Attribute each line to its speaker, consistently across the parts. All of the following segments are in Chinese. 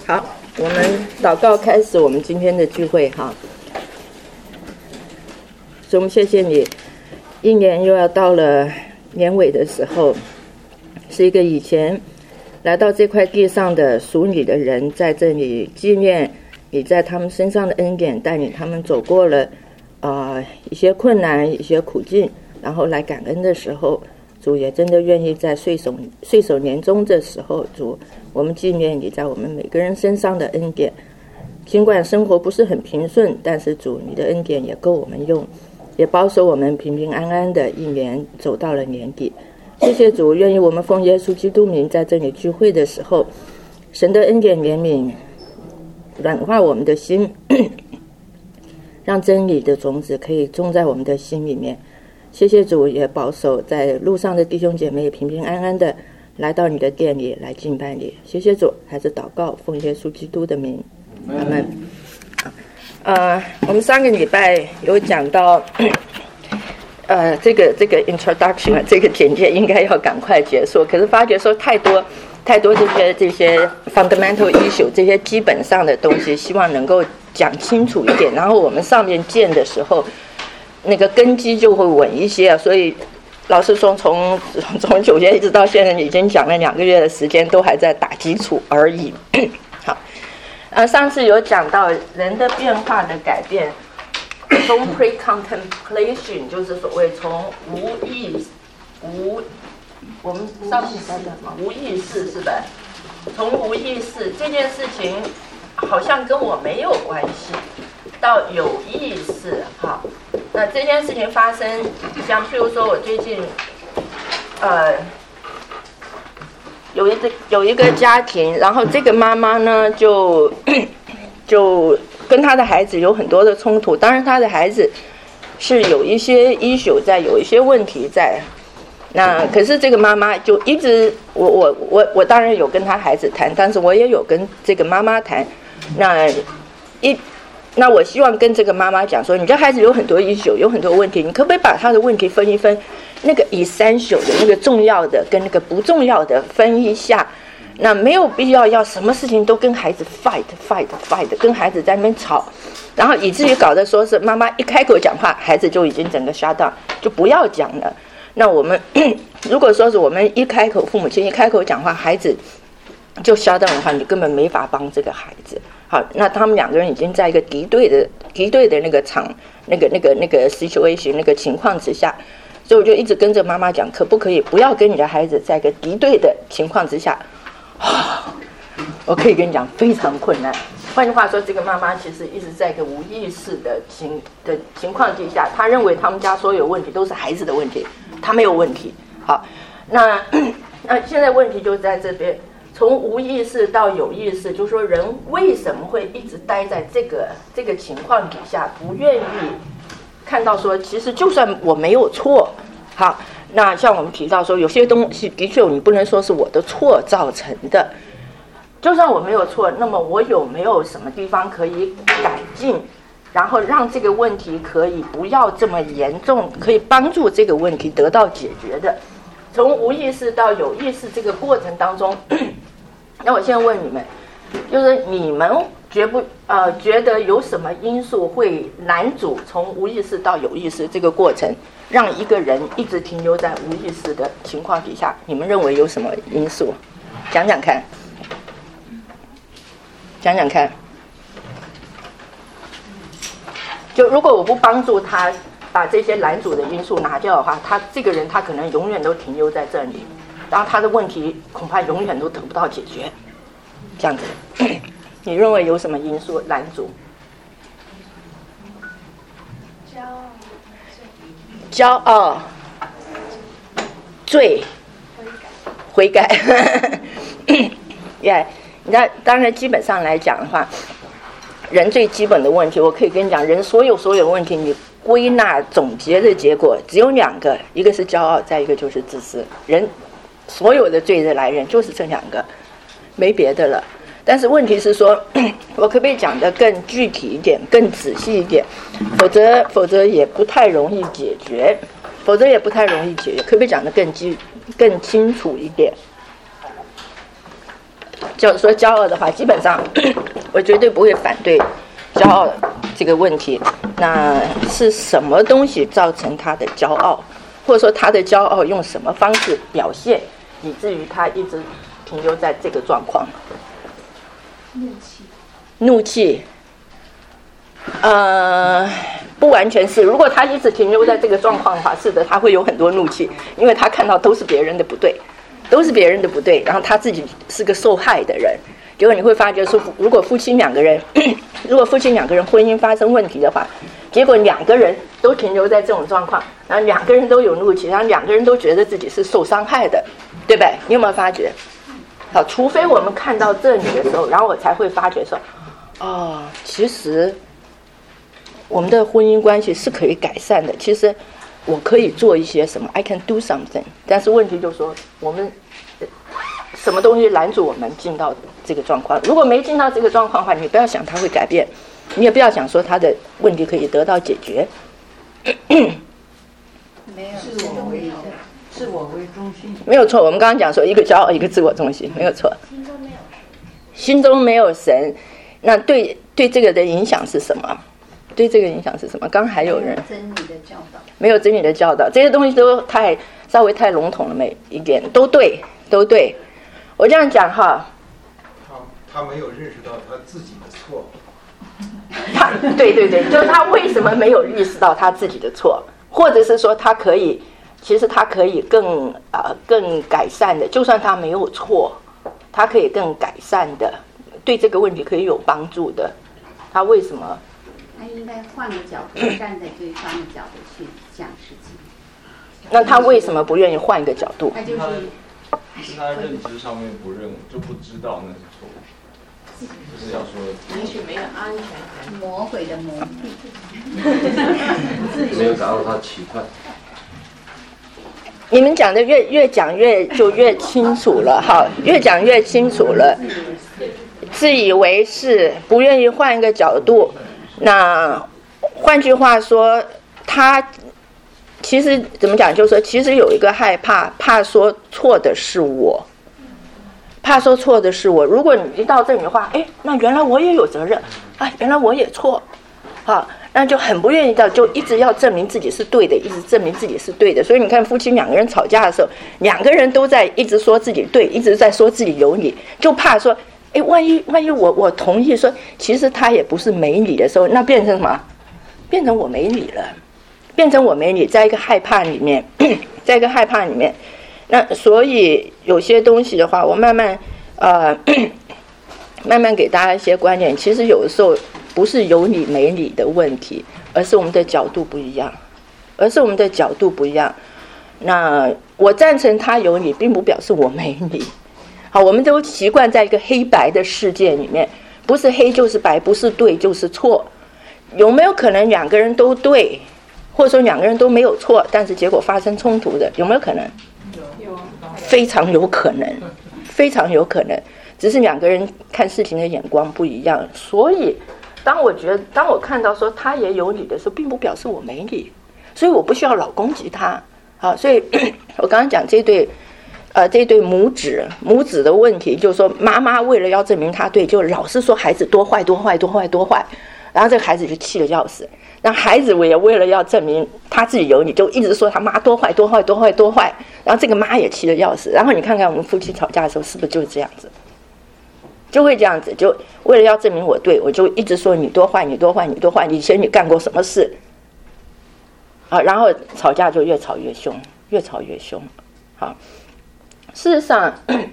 Speaker 1: 好，我们祷告开始我们今天的聚会哈。所以我们谢谢你，一年又要到了年尾的时候，是一个以前来到这块地上的属你的人，在这里纪念你在他们身上的恩典，带领他们走过了一些困难、一些苦境，然后来感恩的时候，主也真的愿意在岁首年终的时候，主，我们纪念你在我们每个人身上的恩典。尽管生活不是很平顺，但是主，你的恩典也够我们用，也保守我们平平安安的一年走到了年底。谢谢主，愿意我们奉耶稣基督名在这里聚会的时候，神的恩典怜悯软化我们的心，让真理的种子可以种在我们的心里面。谢谢主，也保守在路上的弟兄姐妹平平安安的来到你的殿里来敬拜你。谢谢主，还是祷告奉耶稣基督的名，阿们。我们上个礼拜有讲到这个 introduction 这个简介应该要赶快结束，可是发觉说太多这些 fundamental issue 这些基本上的东西，希望能够讲清楚一点，然后我们上面建的时候那个根基就会稳一些。所以老师说从9月一直到现在已经讲了2个月的时间，都还在打基础而已。好，上次有讲到人的变化的改变，从 pre-contemplation 就是所谓从我们上次讲什么无意识是吧？从无意识这件事情好像跟我没有关系，到有意识哈。那这件事情发生，像譬如说我最近有一个家庭，然后这个妈妈呢就跟她的孩子有很多的冲突，当然她的孩子是有一些 issue 在，有一些问题在。那可是这个妈妈就一直我当然有跟她孩子谈，但是我也有跟这个妈妈谈。那我希望跟这个妈妈讲说，你这孩子有很多 issue， 有很多问题，你可不可以把他的问题分一分，那个 essential 的那个重要的跟那个不重要的分一下。那没有必要什么事情都跟孩子 fight， 跟孩子在那边吵，然后以至于搞得说是妈妈一开口讲话，孩子就已经整个 shut down， 就不要讲了。那我们如果说是我们父母亲一开口讲话，孩子就 shut down 的话，你根本没法帮这个孩子。好，那他们2个人已经在一个敌对的那个situation 那个情况之下，所以我就一直跟着妈妈讲，可不可以不要跟你的孩子在一个敌对的情况之下。我可以跟你讲非常困难。换句话说，这个妈妈其实一直在一个无意识的情况之下，她认为他们家所有问题都是孩子的问题，她没有问题。好，那现在问题就在这边，从无意识到有意识，就是说人为什么会一直待在这个情况底下，不愿意看到说，其实就算我没有错，好，那像我们提到说，有些东西的确你不能说是我的错造成的，就算我没有错，那么我有没有什么地方可以改进，然后让这个问题可以不要这么严重，可以帮助这个问题得到解决的。从无意识到有意识这个过程当中，那我现在问你们，就是你们觉得有什么因素会拦阻从无意识到有意识这个过程，让一个人一直停留在无意识的情况底下？你们认为有什么因素？讲讲看。就如果我不帮助他把这些拦阻的因素拿掉的话，他这个人他可能永远都停留在这里，然后他的问题恐怕永远都得不到解决。这样子，你认为有什么因素拦阻？骄傲、罪、悔改。那当然基本上来讲的话，人最基本的问题，我可以跟你讲，人所有问题你归纳总结的结果只有2个，一个是骄傲，再一个就是自私。人所有的罪的来源就是这2个，没别的了。但是问题是说，我可不可以讲得更具体一点，更仔细一点，否则也不太容易解决，可不可以讲得更清楚一点？ 就说骄傲的话，基本上我绝对不会反对骄傲这个问题。那是什么东西造成他的骄傲，或者说他的骄傲用什么方式表现，以至于他一直停留在这个状况？怒气。不完全是。如果他一直停留在这个状况的话，是的，他会有很多怒气，因为他看到都是别人的不对，都是别人的不对，然后他自己是个受害的人。结果你会发觉说，如果夫妻两个人婚姻发生问题的话，结果两个人都停留在这种状况，然后两个人都有怒气，然后两个人都觉得自己是受伤害的，对不对？你有没有发觉？好，除非我们看到这里的时候，然后我才会发觉说，哦，其实我们的婚姻关系是可以改善的。其实我可以做一些什么 ，I can do something。但是问题就是说，我们什么东西拦住我们进到这个状况？如果没进到这个状况的话，你不要想它会改变，你也不要想说他的问题可以得到解决。
Speaker 2: 没有自我为中心，
Speaker 1: 没有错。我们刚刚讲说，一个骄傲，一个自我中心，没有错。心中没有神，那对这个的影响是什么？对这个影响是什么？刚还有人
Speaker 2: 真理的教导，
Speaker 1: 没有真理的教导，这些东西都稍微太笼统了，每一点都对，都对。我这样讲哈，
Speaker 3: 他没有认识到他自己的错。
Speaker 1: 对，就是他为什么没有意识到他自己的错，或者是说其实他可以更改善的，就算他没有错，他可以更改善的，对这个问题可以有帮助的。他为什么？
Speaker 2: 他应该换个角度，站在对方的角度去想事情。
Speaker 1: 那他为什么不愿意换一个角度？
Speaker 2: 他就是
Speaker 4: 他认知上面不知道那是错误，就是要说
Speaker 5: 也许没有安全感，
Speaker 2: 魔鬼的魔
Speaker 6: 没有达到他期盼。
Speaker 1: 你们讲的越讲越清楚了哈，越讲越清楚了。自以为是，不愿意换一个角度。那换句话说，他其实怎么讲？就是说，其实有一个害怕，怕说错的是我，怕说错的是我。如果你一到这里的话，那原来我也有责任，原来我也错，那就很不愿意就一直要证明自己是对的，一直证明自己是对的。所以你看，夫妻两个人吵架的时候，两个人都在一直说自己对，一直在说自己有理，就怕说，万一我同意说，其实他也不是没理的时候，那变成什么？变成我没理了，变成我没理，在一个害怕里面，在一个害怕里面。那所以有些东西的话，我慢慢给大家一些观念。其实有的时候不是有理没理的问题，而是我们的角度不一样，那我赞成他有理，并不表示我没理。好，我们都习惯在一个黑白的世界里面，不是黑就是白，不是对就是错。有没有可能两个人都对，或者说两个人都没有错，但是结果发生冲突的？有没有可能？
Speaker 5: 有，
Speaker 1: 非常有可能，非常有可能。只是两个人看事情的眼光不一样。所以当我看到说他也有理的时候，并不表示我没理，所以我不需要老攻击他。好，所以我刚刚讲这对母子的问题，就是说妈妈为了要证明他对，就老是说孩子多坏，然后这个孩子就气得要死。然后孩子也为了要证明他自己有理，就一直说他妈多坏，然后这个妈也气得要死。然后你看看我们夫妻吵架的时候，是不是就是这样子？就会这样子，就为了要证明我对，我就一直说你多坏，以前你干过什么事然后吵架就越吵越凶。好，事实上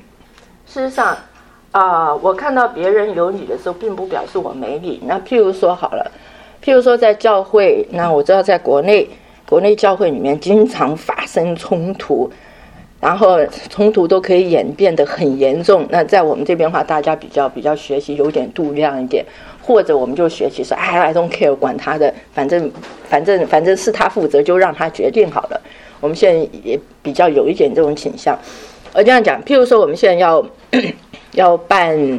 Speaker 1: 我看到别人有理的时候，并不表示我没理。那譬如说在教会，那我知道在国内教会里面经常发生冲突，然后冲突都可以演变得很严重。那在我们这边的话，大家比较学习有点度量一点，或者我们就学习说I don't care， 管他的，反正是他负责，就让他决定好了。我们现在也比较有一点这种倾向。我这样讲，譬如说我们现在要办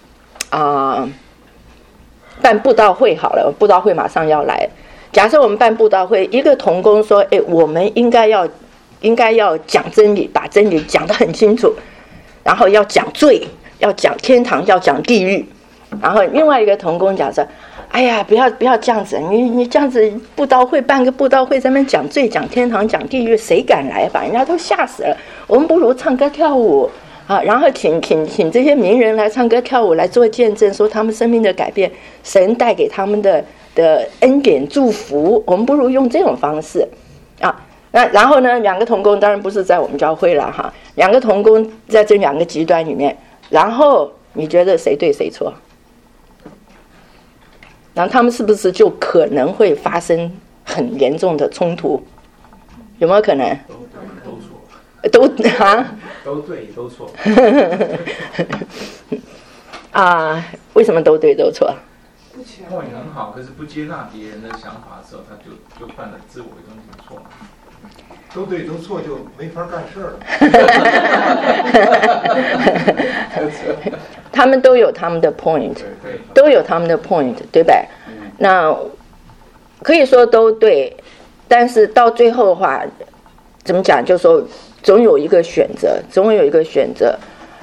Speaker 1: 布道会好了，布道会马上要来。假设我们办布道会，一个同工说，我们应该要讲真理，把真理讲得很清楚，然后要讲罪， 要讲天堂，要讲地狱。然后另外一个同工讲说，哎呀，不要这样子，你这样子布道会办个布道会，在那边讲罪、讲天堂、讲地狱，谁敢来？把人家都吓死了。我们不如唱歌跳舞啊，然后请这些名人来唱歌跳舞，来做见证，说他们生命的改变，神带给他们的恩典祝福。我们不如用这种方式啊。那然后呢，两个同工当然不是在我们教会了哈，两个同工在这两个极端里面，然后你觉得谁对谁错？然后他们是不是就可能会发生很严重的冲突？有没有可能？
Speaker 3: 都错，
Speaker 1: 都
Speaker 3: 都对都错
Speaker 1: 啊？为什么都对都错？
Speaker 3: point很好，可是不接纳别人的想法的时候，他就犯了自我的东西错。都对都错就没法干事了。
Speaker 1: 他们都有他们的 point， 都有他们的 point， 对吧？那可以说都对，但是到最后的话，怎么讲？就是说总有一个选择，总有一个选择。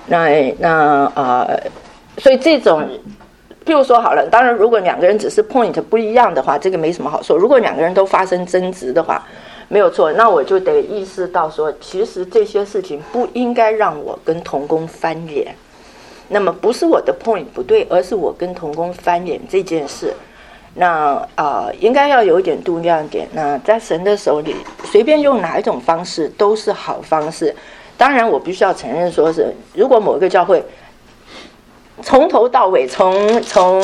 Speaker 1: 所以这种，譬如说好了，当然如果两个人只是 point 不一样的话，这个没什么好说。如果两个人都发生争执的话，没有错，那我就得意识到说，其实这些事情不应该让我跟同工翻脸。那么不是我的 point 不对，而是我跟同工翻脸这件事，那应该要有一点度量点。那在神的手里，随便用哪一种方式都是好方式。当然，我必须要承认，说是如果某一个教会从头到尾，从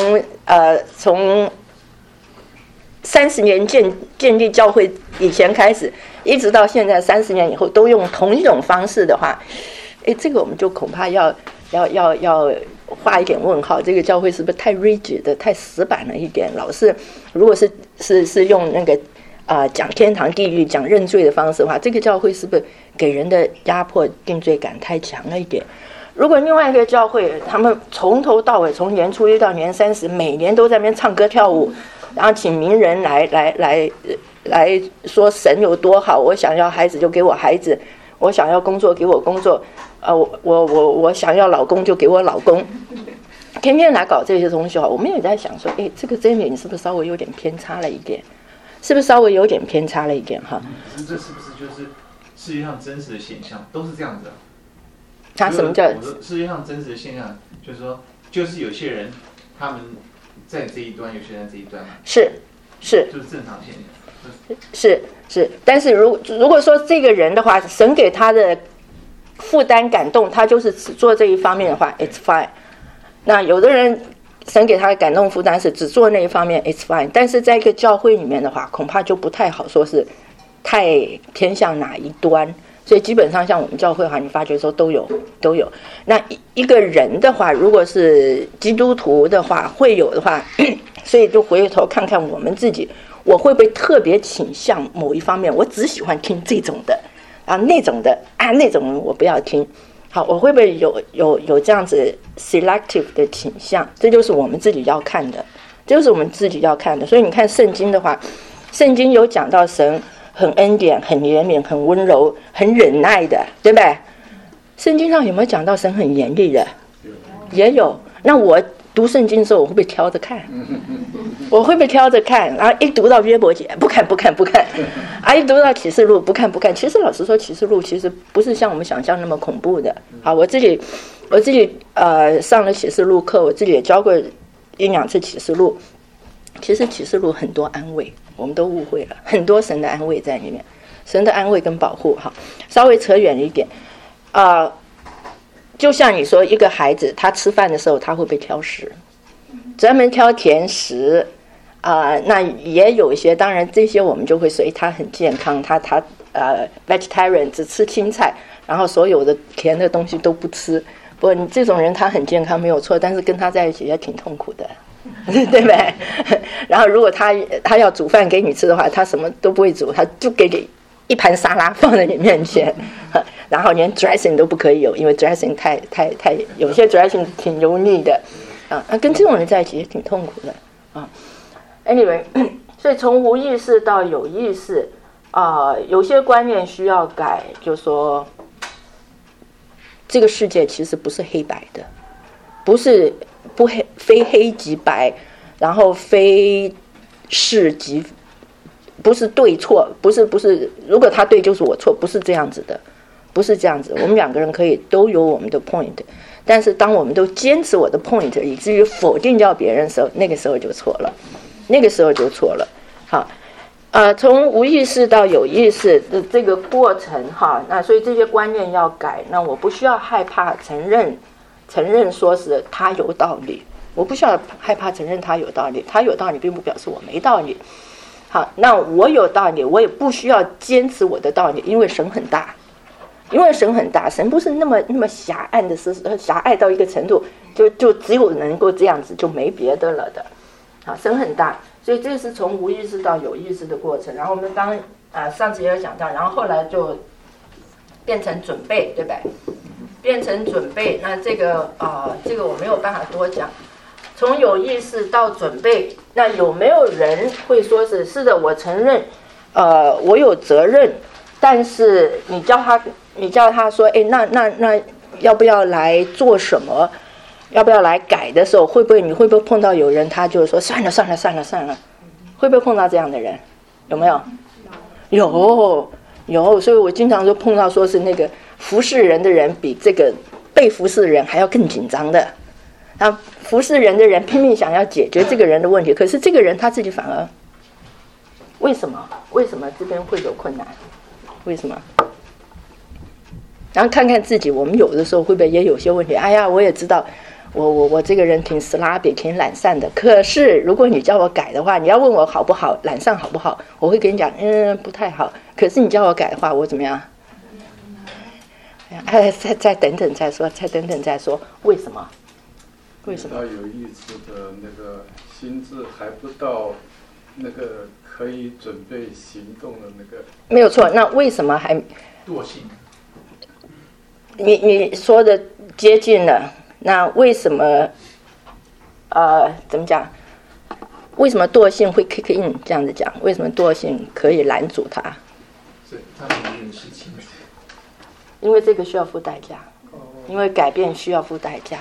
Speaker 1: 30年建立教会以前开始，一直到现在30年以后，都用同一种方式的话，这个我们就恐怕要画一点问号。这个教会是不是太 rigid 的、太死板了一点？老是如果是用那个讲天堂地狱、讲认罪的方式的话，这个教会是不是给人的压迫定罪感太强了一点？如果另外一个教会，他们从头到尾，从年初一到年30，每年都在那边唱歌跳舞，然后请名人来说神有多好，我想要孩子就给我孩子，我想要工作给我工作，我想要老公就给我老公，天天来搞这些东西哈。我们也在想说，这个真理你是不是稍微有点偏差了一点？是不是稍微有点偏差了一点哈？
Speaker 6: 可是这是不是就是世界上真实的现象都是这样子啊？
Speaker 1: 他什么叫
Speaker 6: 世界上真实的现象？就是说，就是有些人他们在这一端，有些人在这一端嘛。是，就是正常现象。是，但是如果说这个人的话，神给他的负担感动，他就是只做这一方面的话 ，it's fine。那有的人神给他的感动负担是只做那一方面 ，it's fine。但是在一个教会里面的话，恐怕就不太好说是太偏向哪一端。所以基本上像我们教会的话，你发觉说都有。那一个人的话，如果是基督徒的话，会有的话，所以就回头看看我们自己，我会不会特别倾向某一方面？我只喜欢听这种的，那种的那种我不要听。好，我会不会有这样子 selective 的倾向？这就是我们自己要看的，所以你看圣经的话，圣经有讲到神很恩典、很怜悯、很温柔、很忍耐的，对吧？圣经上有没有讲到神很严厉的？也有。那我读圣经的时候，我会不会挑着看？然后一读到约伯记，不看；一读到启示录，不看。其实老实说，启示录其实不是像我们想象那么恐怖的。好，我自己上了启示录课，我自己也教过1-2次启示录。其实启示录很多安慰，我们都误会了，很多神的安慰在里面，神的安慰跟保护。哈，稍微扯远一点，就像你说，一个孩子他吃饭的时候，他会被挑食，专门挑甜食那也有一些，当然这些我们就会说，他很健康，他vegetarian 只吃青菜，然后所有的甜的东西都不吃。不过你这种人他很健康没有错，但是跟他在一起也挺痛苦的。对不对？然后如果他要煮饭给你吃的话，他什么都不会煮，他就给你一盘沙拉放在你面前，然后连 dressing 都不可以有，因为 dressing 太有些 dressing 挺油腻的跟这种人在一起也挺痛苦的Anyway， 所以从无意识到有意识有些观念需要改，就说这个世界其实不是黑白的。
Speaker 1: 非黑即白，然后非是即，不是对错，不是，如果他对就是我错，不是这样子的，不是这样子。我们两个人可以都有我们的 point， 但是当我们都坚持我的 point， 以至于否定掉别人的时候，那个时候就错了，那个时候就错了。好。从无意识到有意识的这个过程哈，那所以这些观念要改，那我不需要害怕承认说是他有道理，我不需要害怕承认他有道理，他有道理并不表示我没道理。好，那我有道理，我也不需要坚持我的道理，因为神很大，神不是那么狭隘的狭隘到一个程度，就只有能够这样子，就没别的了的。好，神很大。所以这是从无意识到有意识的过程，然后我们上次也有讲到，然后后来就变成准备，对吧？变成准备，那这个我没有办法多讲。从有意识到准备，那有没有人会说是的，我承认，我有责任，但是你叫他说，哎，那要不要来做什么？要不要来改的时候，你会不会碰到有人他就说算了，会不会碰到这样的人？有没有？有，所以我经常就碰到说是那个服侍人的人比这个被服侍的人还要更紧张的，然后服侍人的人拼命想要解决这个人的问题，可是这个人他自己反而为什么这边会有困难？为什么？然后看看自己，我们有的时候会不会也有些问题？哎呀，我也知道。我这个人挺 sloppy 挺懒散的，可是如果你叫我改的话，你要问我好不好，懒散好不好，我会跟你讲不太好，可是你叫我改的话，我怎么样？再等等再说，为什么
Speaker 7: 有意识的那个心智还不到那个可以准备行动的那个，没
Speaker 1: 有错。那为什么还
Speaker 3: 惰性？
Speaker 1: 你说的接近了。那为什么怎么讲？为什么惰性会 kick in？ 这样子讲，为什么惰性可以拦阻它？
Speaker 3: 是他没认识清楚。
Speaker 1: 因为这个需要付代价，因为改变需要付代价，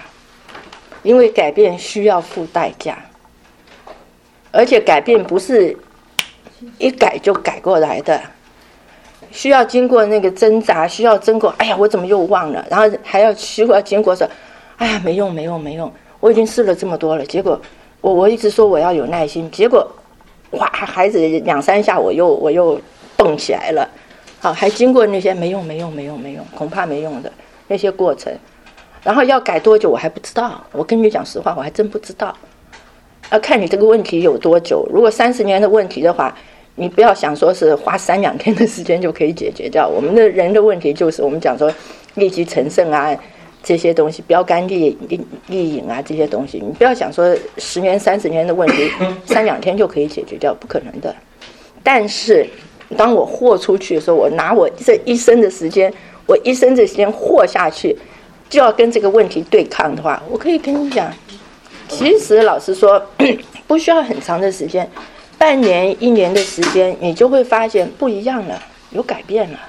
Speaker 1: 而且改变不是一改就改过来的，需要经过那个挣扎，需要经过哎呀我怎么又忘了，然后还要需要经过说。哎呀，没用！我已经试了这么多了，结果我一直说我要有耐心，结果哇，孩子2-3下我又蹦起来了，好，还经过那些没用，恐怕没用的那些过程，然后要改多久我还不知道，我跟你讲实话，我还真不知道，要看你这个问题有多久。如果30年的问题的话，你不要想说是花3-2天的时间就可以解决掉。我们的人的问题就是我们讲说立即成圣啊。这些东西标杆利影啊，这些东西你不要想说10年30年的问题3-2天就可以解决掉，不可能的。但是当我豁出去的时候，我拿我这一生的时间，豁下去，就要跟这个问题对抗的话，我可以跟你讲，其实老实说不需要很长的时间，半年1年的时间，你就会发现不一样了，有改变了。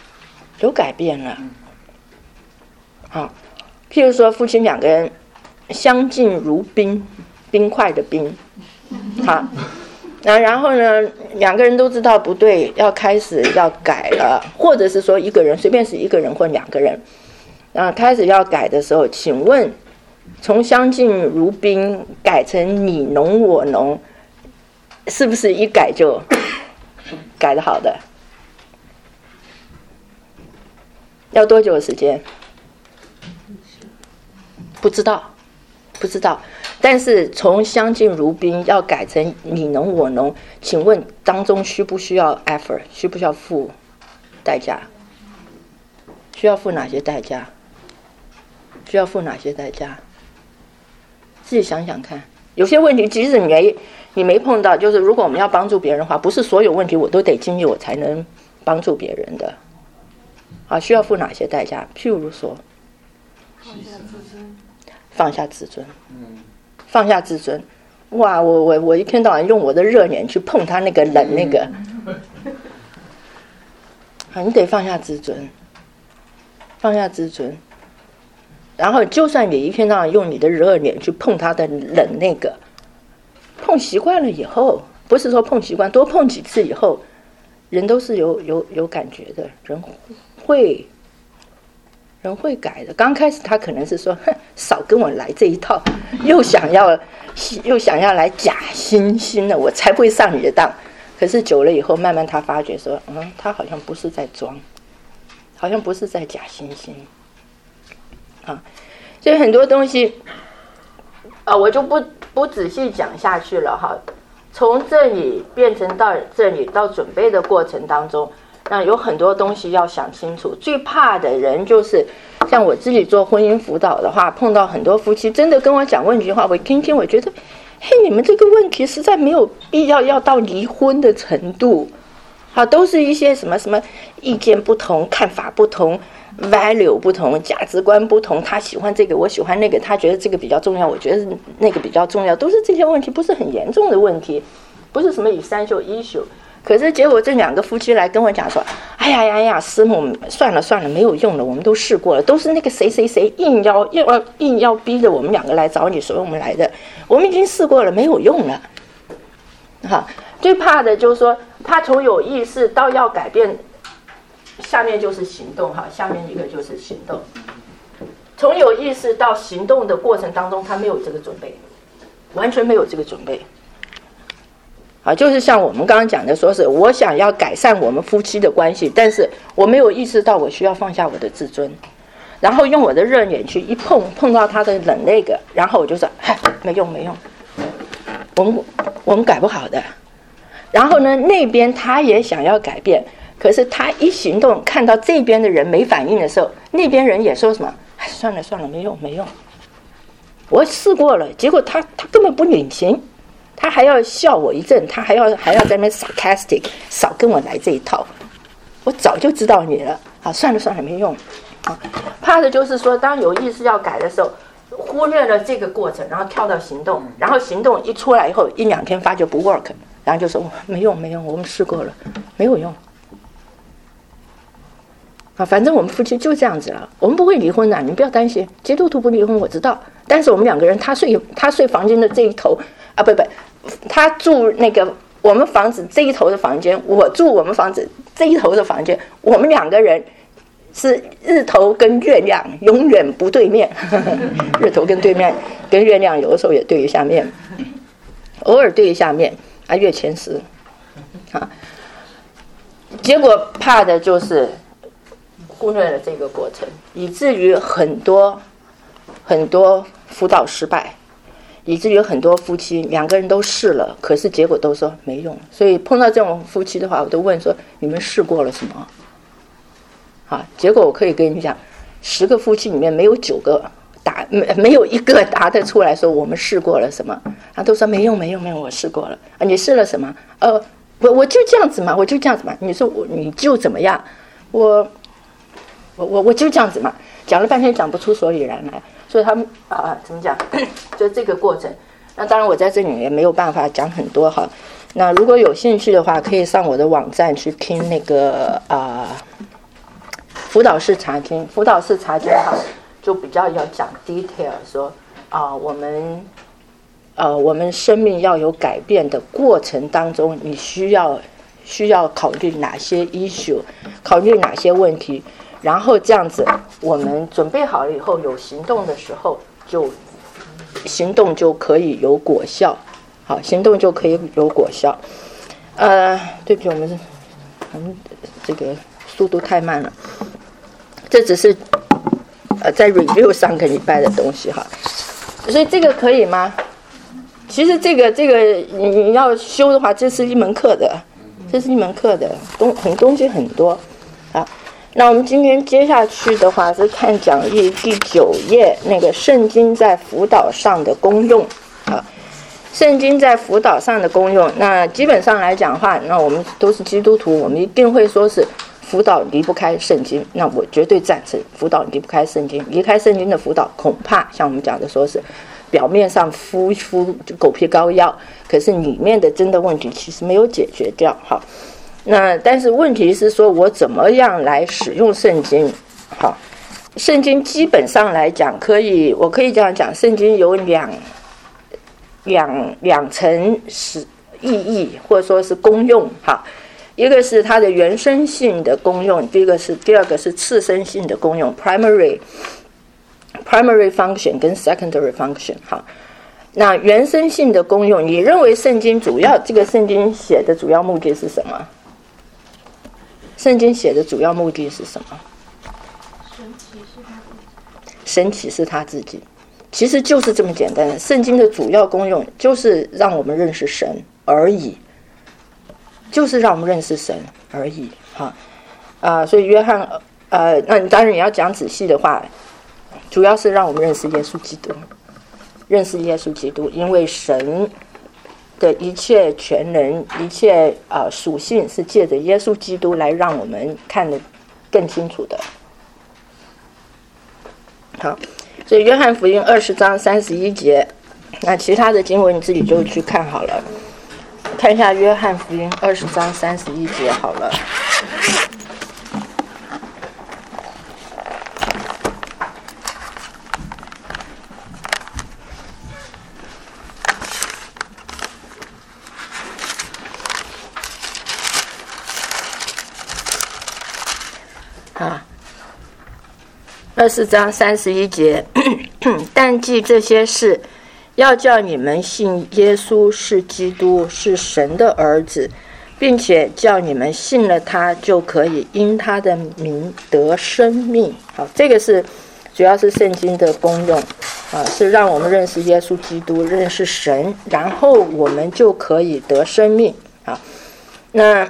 Speaker 1: 好，譬如说夫妻2个人相敬如冰，冰块的冰，好，然后呢，2个人都知道不对，要开始要改了，或者是说一个人随便是1个人或2个人，然后开始要改的时候，请问从相敬如冰改成你侬我侬，是不是一改就改得好的？要多久的时间？不知道，但是从相敬如宾要改成你侬我侬，请问当中需不需要 effort？ 需不需要付代价？需要付哪些代价？自己想想看。有些问题即使你没碰到，就是如果我们要帮助别人的话，不是所有问题我都得经历我才能帮助别人的。啊，需要付哪些代价？譬如说放下自尊，哇！我一天到晚用我的热脸去碰他那个冷那个，啊，你得放下自尊。 然后就算你一天到晚用你的热脸去碰他的冷那个，碰习惯了以后，不是说碰习惯，多碰几次以后，人都是有感觉的，人会改的。刚开始他可能是说，少跟我来这一套，又想要来假惺惺的，我才不会上你的当。可是久了以后，慢慢他发觉说，他好像不是在装，好像不是在假惺惺啊。所以很多东西我就不仔细讲下去了哈。从这里变成到这里到准备的过程当中，那有很多东西要想清楚。最怕的人就是像我自己做婚姻辅导的话，碰到很多夫妻真的跟我讲问题的话，我听听，我觉得你们这个问题实在没有必要到离婚的程度啊，都是一些什么意见不同、看法不同、value 不同、价值观不同，他喜欢这个，我喜欢那个，他觉得这个比较重要，我觉得那个比较重要，都是这些问题，不是很严重的问题，不是什么essential issue。可是结果这两个夫妻来跟我讲说，哎呀，师母，算了，没有用了，我们都试过了，都是那个谁硬要逼着我们两个来找你，所以我们来的，我们已经试过了，没有用了。哈，最怕的就是说，他从有意识到要改变，下面就是行动哈，下面一个就是行动。从有意识到行动的过程当中，他没有这个准备，完全没有这个准备。就是像我们刚刚讲的，说是我想要改善我们夫妻的关系，但是我没有意识到我需要放下我的自尊，然后用我的热脸去一碰到他的冷那个，然后我就说，没用，我们改不好的。然后呢，那边他也想要改变，可是他一行动看到这边的人没反应的时候，那边人也说什么，算了，没用，我试过了，结果他根本不领情。他还要笑我一阵，他还要在那边 sarcastic， 少跟我来这一套，我早就知道你了算了，没用怕的就是说，当有意识要改的时候，忽略了这个过程，然后跳到行动，然后行动一出来以后1-2天发觉不 work， 然后就说没用，我们试过了，没有用反正我们夫妻就这样子了，我们不会离婚的，你不要担心，基督徒不离婚我知道，但是我们两个人，他睡房间的这一头不，他住那个我们房子这一头的房间，我住我们房子这一头的房间，我们两个人是日头跟月亮永远不对面日头跟月亮有的时候也对一下面，偶尔对一下面月前时结果怕的就是忽略了这个过程，以至于很多辅导失败，以至于很多夫妻两个人都试了，可是结果都说没用。所以碰到这种夫妻的话，我都问说，你们试过了什么结果我可以跟你讲，10个夫妻里面没有9个没有1个答得出来说我们试过了什么都说没用，我试过了你试了什么我就这样子嘛，你说你就怎么样，我就这样子嘛，讲了半天讲不出所以然来，所以他们怎么讲，就这个过程。那当然我在这里也没有办法讲很多那如果有兴趣的话，可以上我的网站去听那个辅导室查经就比较要讲 detail， 说我们生命要有改变的过程当中，你需要考虑哪些 issue， 考虑哪些问题，然后这样子我们准备好了以后有行动的时候，行动就可以有果效对不起，我们这个速度太慢了，这只是在 review 上个礼拜的东西所以这个可以吗？其实这个你要修的话，这是一门课的，东西很多那我们今天接下去的话是看讲义第9页那个圣经在辅导上的功用圣经在辅导上的功用。那基本上来讲的话，那我们都是基督徒，我们一定会说是辅导离不开圣经，那我绝对赞成辅导离不开圣经，离开圣经的辅导恐怕像我们讲的说是表面上敷狗皮膏药，可是里面的真的问题其实没有解决掉那但是问题是说我怎么样来使用圣经圣经基本上来讲，我可以这样讲，圣经有两层意义，或者说是功用。哈，一个是它的原生性的功用，第二个是次生性的功用 ，primary function 跟 secondary function。哈，那原生性的功用，你认为圣经圣经写的主要目的是什么？圣经写的主要目的是什么？神启示他自己，其实就是这么简单的。圣经的主要功用就是让我们认识神而已，就是让我们认识神而已。所以约翰，那当然你要讲仔细的话，主要是让我们认识耶稣基督，因为神的一切全能、一切属性是借着耶稣基督来让我们看得更清楚的。好，所以约翰福音20章31节，那其他的经文你自己就去看好了，看一下约翰福音20章31节好了。20章31节，但记这些事，要叫你们信耶稣是基督，是神的儿子，并且叫你们信了他，就可以因他的名得生命。好，这个是主要是圣经的功用，是让我们认识耶稣基督，认识神，然后我们就可以得生命。好，那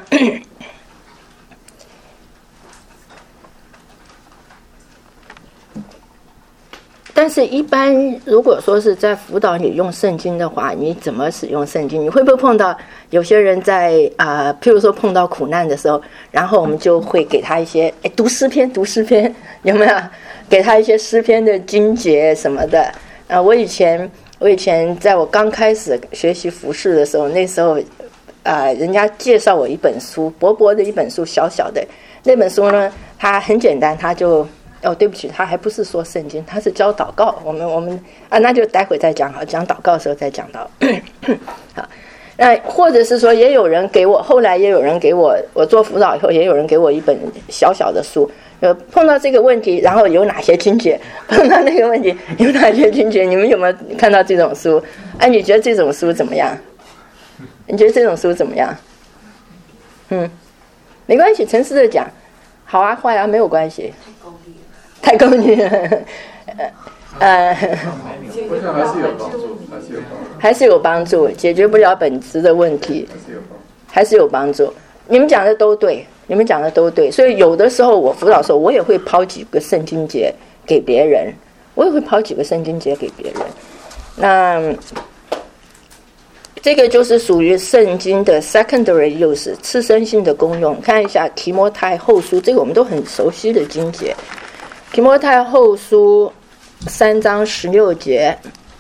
Speaker 1: 但是一般如果说是在辅导你用圣经的话，你怎么使用圣经？你会不会碰到有些人在譬如说碰到苦难的时候，然后我们就会给他一些读诗篇，有没有？给他一些诗篇的经节什么的。我以前在我刚开始学习服事的时候，那时候人家介绍我一本书，薄薄的一本书，小小的那本书呢，它很简单，它就对不起，他还不是说圣经，他是教祷告。我们那就待会再讲好，讲祷告的时候再讲到。好，那或者是说，也有人给我，后来也有人给我做辅导以后，也有人给我一本小小的书。碰到这个问题，然后有哪些经节？碰到那个问题有哪些经节？你们有没有看到这种书？你觉得这种书怎么样？你觉得这种书怎么样？没关系，诚实的讲，好啊，坏啊，没有关系。太功利了，还是有帮助，解决不了本质的问题，还是有帮助。你们讲的都对，所以有的时候我辅导的时候，我也会抛几个圣经节给别人，那这个就是属于圣经的 secondary use 次生性的功用。看一下提摩太后书，这个我们都很熟悉的经节。提摩太后书3章16节，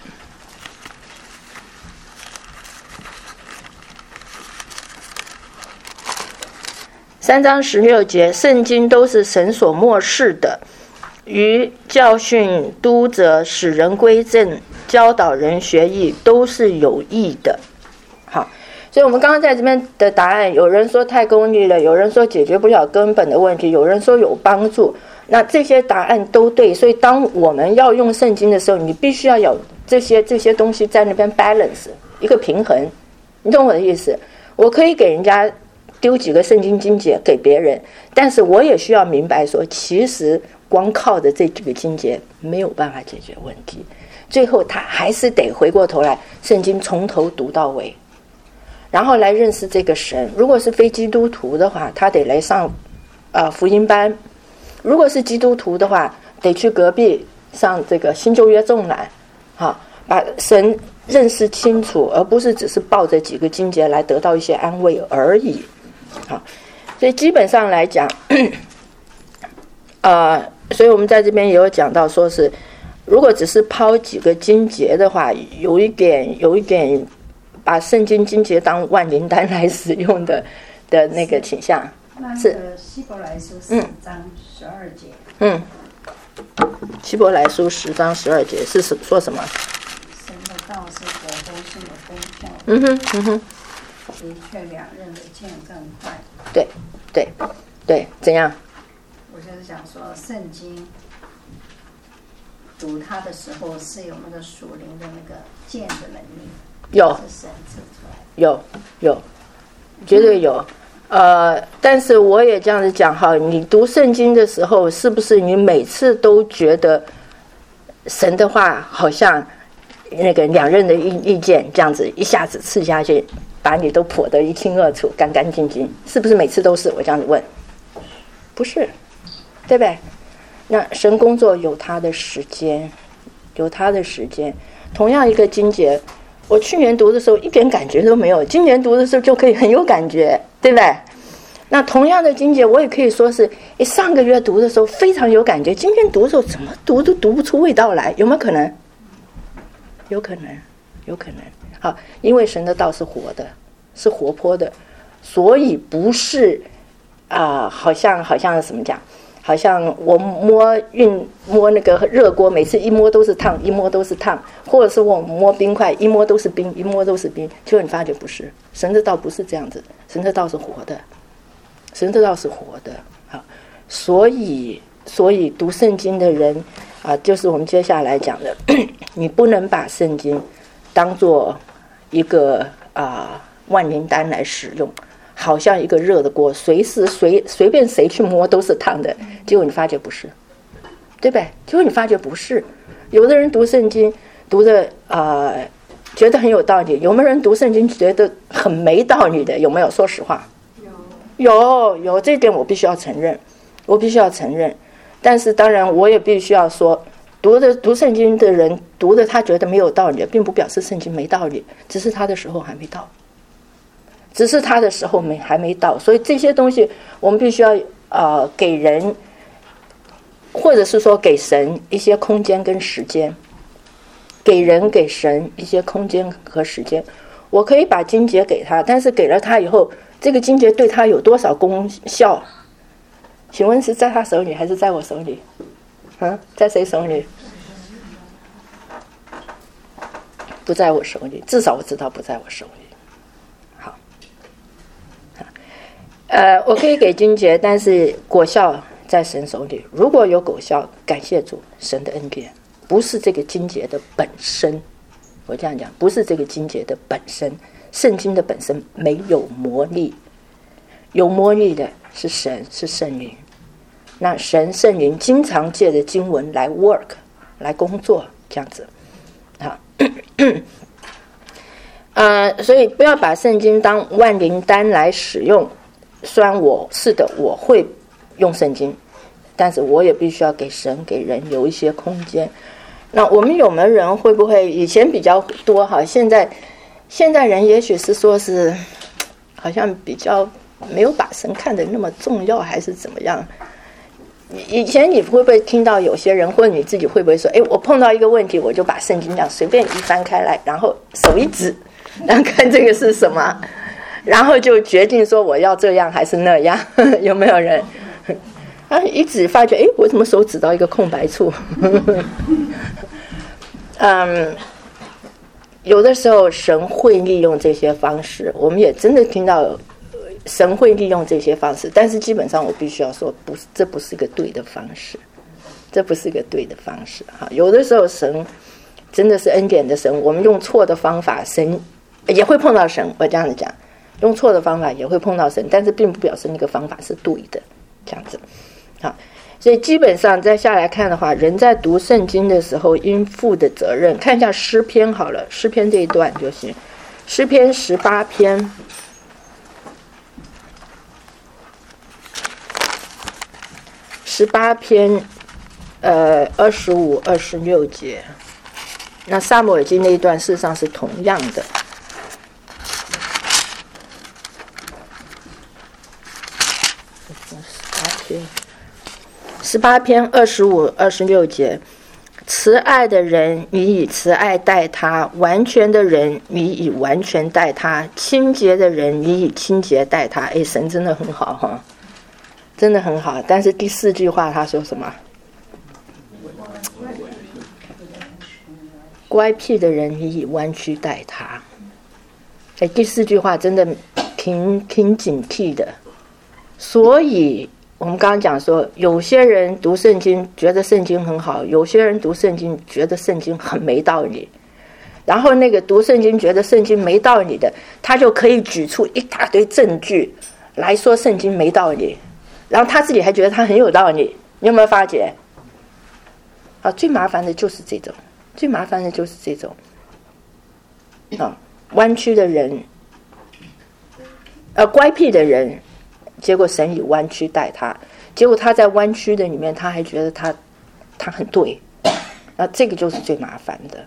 Speaker 1: 圣经都是神所默示的，于教训、督责、使人归正、教导人学义，都是有益的。好，所以我们刚刚在这边的答案，有人说太功利了，有人说解决不了根本的问题，有人说有帮助。那这些答案都对，所以当我们要用圣经的时候，你必须要有这些东西在那边 balance 一个平衡，你懂我的意思？我可以给人家丢几个圣经经节给别人，但是我也需要明白说，其实光靠着这几个经节没有办法解决问题，最后他还是得回过头来，圣经从头读到尾，然后来认识这个神。如果是非基督徒的话，他得来上福音班；如果是基督徒的话，得去隔壁上这个新旧约纵览，把神认识清楚，而不是只是抱着几个经节来得到一些安慰而已。好，所以基本上来讲，所以我们在这边也有讲到，说是如果只是抛几个经节的话，有一点把圣经经节当万灵丹来使用的那个倾向。
Speaker 8: 是希伯来书4章12节。
Speaker 1: 希伯来书10章12节是说什么？
Speaker 8: 神的道是火，都是有功效的。
Speaker 1: 嗯哼，嗯哼，
Speaker 8: 的确，两刃的剑更快。
Speaker 1: 对，对，对，怎样？
Speaker 8: 我就是想说，圣经读它的时候是有那个属灵的那个剑的能力，
Speaker 1: 有，
Speaker 8: 是神赐出来的。
Speaker 1: 有，绝对有。但是我也这样子讲哈，你读圣经的时候，是不是你每次都觉得神的话好像那个两刃的利剑这样子一下子刺下去，把你都剖得一清二楚、干干净净？是不是每次都是？我这样子问，不是，对不对？那神工作有他的时间，有他的时间。同样一个经节，我去年读的时候一点感觉都没有，今年读的时候就可以很有感觉，对不对？那同样的经节，我也可以说是上个月读的时候非常有感觉，今天读的时候怎么读都读不出味道来，有没有可能？有可能，有可能。好，因为神的道是活的，是活泼的，所以不是好像怎么讲？好像我摸那个热锅，每次一摸都是烫，一摸都是烫，或者是我摸冰块，一摸都是冰，一摸都是冰。结果你发觉不是，神的道不是这样子，神的道是活的，神的道是活的。好，所以读圣经的人就是我们接下来讲的，你不能把圣经当作一个万灵丹来使用。好像一个热的锅，随便谁去摸都是烫的，结果你发觉不是，对不对？结果你发觉不是。有的人读圣经读的觉得很有道理，有没有人读圣经觉得很没道理的？有没有？说实话，有，这点我必须要承认。但是当然我也必须要说，读圣经的人读的他觉得没有道理，并不表示圣经没道理，只是他的时候还没到。还没到，所以这些东西我们必须要给人，或者是说给神一些空间跟时间，给神一些空间和时间。我可以把经节给他，但是给了他以后，这个经节对他有多少功效？请问是在他手里还是在我手里？在谁手里？不在我手里，至少我知道不在我手里。我可以给经节，但是果效在神手里。如果有果效，感谢主，神的恩典，不是这个经节的本身。我这样讲，不是这个经节的本身，圣经的本身没有魔力，有魔力的是神，是圣灵。那神圣灵经常借着经文来 work， 来工作，这样子。好。所以不要把圣经当万灵丹来使用。虽然我会用圣经，但是我也必须要给神给人有一些空间。那我们有没有人会不会以前比较多哈？现在人也许是说是好像比较没有把神看得那么重要，还是怎么样？以前你会不会听到有些人，或者你自己会不会说，我碰到一个问题，我就把圣经这样随便一翻开来，然后手一指，然后看这个是什么，然后就决定说我要这样还是那样。有没有人一指发觉我怎么手指到一个空白处？有的时候神会利用这些方式，我们也真的听到神会利用这些方式，但是基本上我必须要说，这不是一个对的方式，这不是一个对的方式。有的时候神真的是恩典的神，我们用错的方法，神也会碰到神。我这样子讲，用错的方法也会碰到神，但是并不表示那个方法是对的，这样子。好，所以基本上再下来看的话，人在读圣经的时候应负的责任，看一下诗篇好了，诗篇这一段就行。诗篇18篇，18篇25、26节。那撒母耳记那一段事实上是同样的。18篇25、26节，慈爱的人，你以慈爱待他；完全的人，你以完全待他；清洁的人，你以清洁待他。神真的很好哈，真的很好。但是第4句话他说什么？ 乖僻的人，你以弯曲待他。第4句话真的挺警惕的。所以我们刚刚讲说，有些人读圣经觉得圣经很好，有些人读圣经觉得圣经很没道理。然后那个读圣经觉得圣经没道理的，他就可以举出一大堆证据来说圣经没道理，然后他自己还觉得他很有道理。你有没有发觉？最麻烦的就是这种，最麻烦的就是这种弯曲的人，乖僻的人，结果神以弯曲待他，结果他在弯曲的里面，他还觉得他很对，这个就是最麻烦的。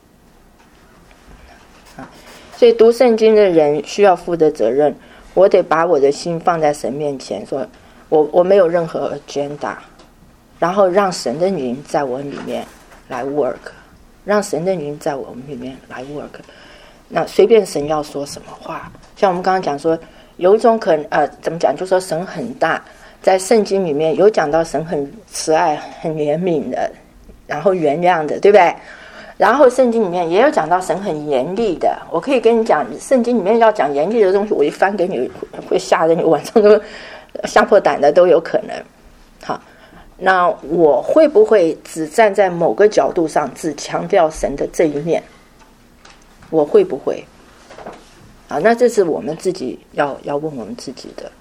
Speaker 1: 所以读圣经的人需要负的责任，我得把我的心放在神面前，说我没有任何 agenda， 然后让神的灵在我里面来 work， 让神的灵在我里面来 work。那随便神要说什么话，像我们刚刚讲说，有一种怎么讲，就说神很大，在圣经里面有讲到神很慈爱、很怜悯的，然后原谅的，对不对？然后圣经里面也有讲到神很严厉的。我可以跟你讲，圣经里面要讲严厉的东西，我一翻给你，会吓得你晚上都吓破胆的都有可能。好，那我会不会只站在某个角度上，只强调神的这一面？我会不会？好，那这是我们自己要问我们自己的。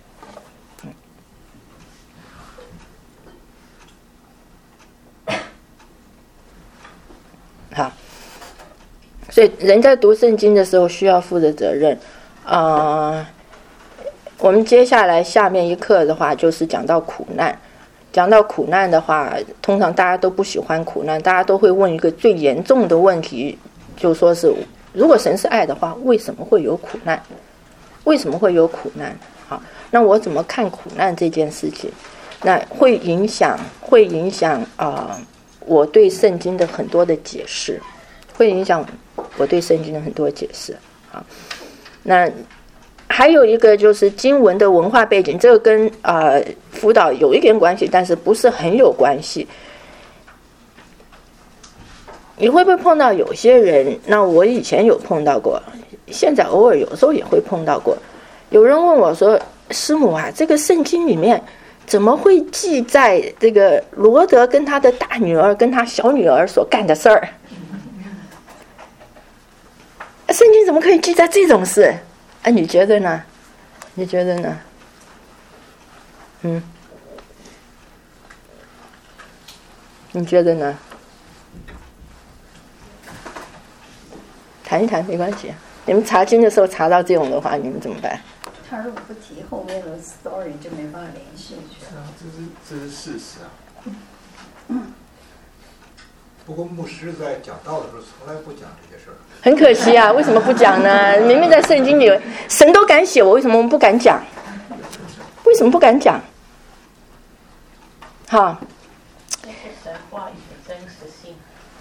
Speaker 1: 好，所以人在读圣经的时候需要负的责任。我们接下来下面一课的话，就是讲到苦难。讲到苦难的话，通常大家都不喜欢苦难，大家都会问一个最严重的问题，就说是如果神是爱的话，为什么会有苦难？为什么会有苦难？好，那我怎么看苦难这件事情？那会影响我对圣经的很多的解释，会影响我对圣经的很多解释。好，那还有一个就是经文的文化背景，这个跟辅导有一点关系，但是不是很有关系。你会不会碰到有些人？那我以前有碰到过，现在偶尔有时候也会碰到过。有人问我说：“师母啊，这个圣经里面怎么会记载这个罗德跟他的大女儿跟他小女儿所干的事儿？圣经怎么可以记载这种事？你觉得呢？你觉得呢？你觉得呢？谈一谈没关系。你们查经的时候查到这种的话，你们怎么办？
Speaker 8: 他如果不提后面的 story， 就没办法联系。
Speaker 3: 是啊，这是事实啊。不过牧师在讲道的时候从来不讲这些事儿。
Speaker 1: 很可惜啊，为什么不讲呢？明明在圣经里，神都敢写，我为什么不敢讲？为什么不敢讲？好。
Speaker 5: 这是神话语的真实性。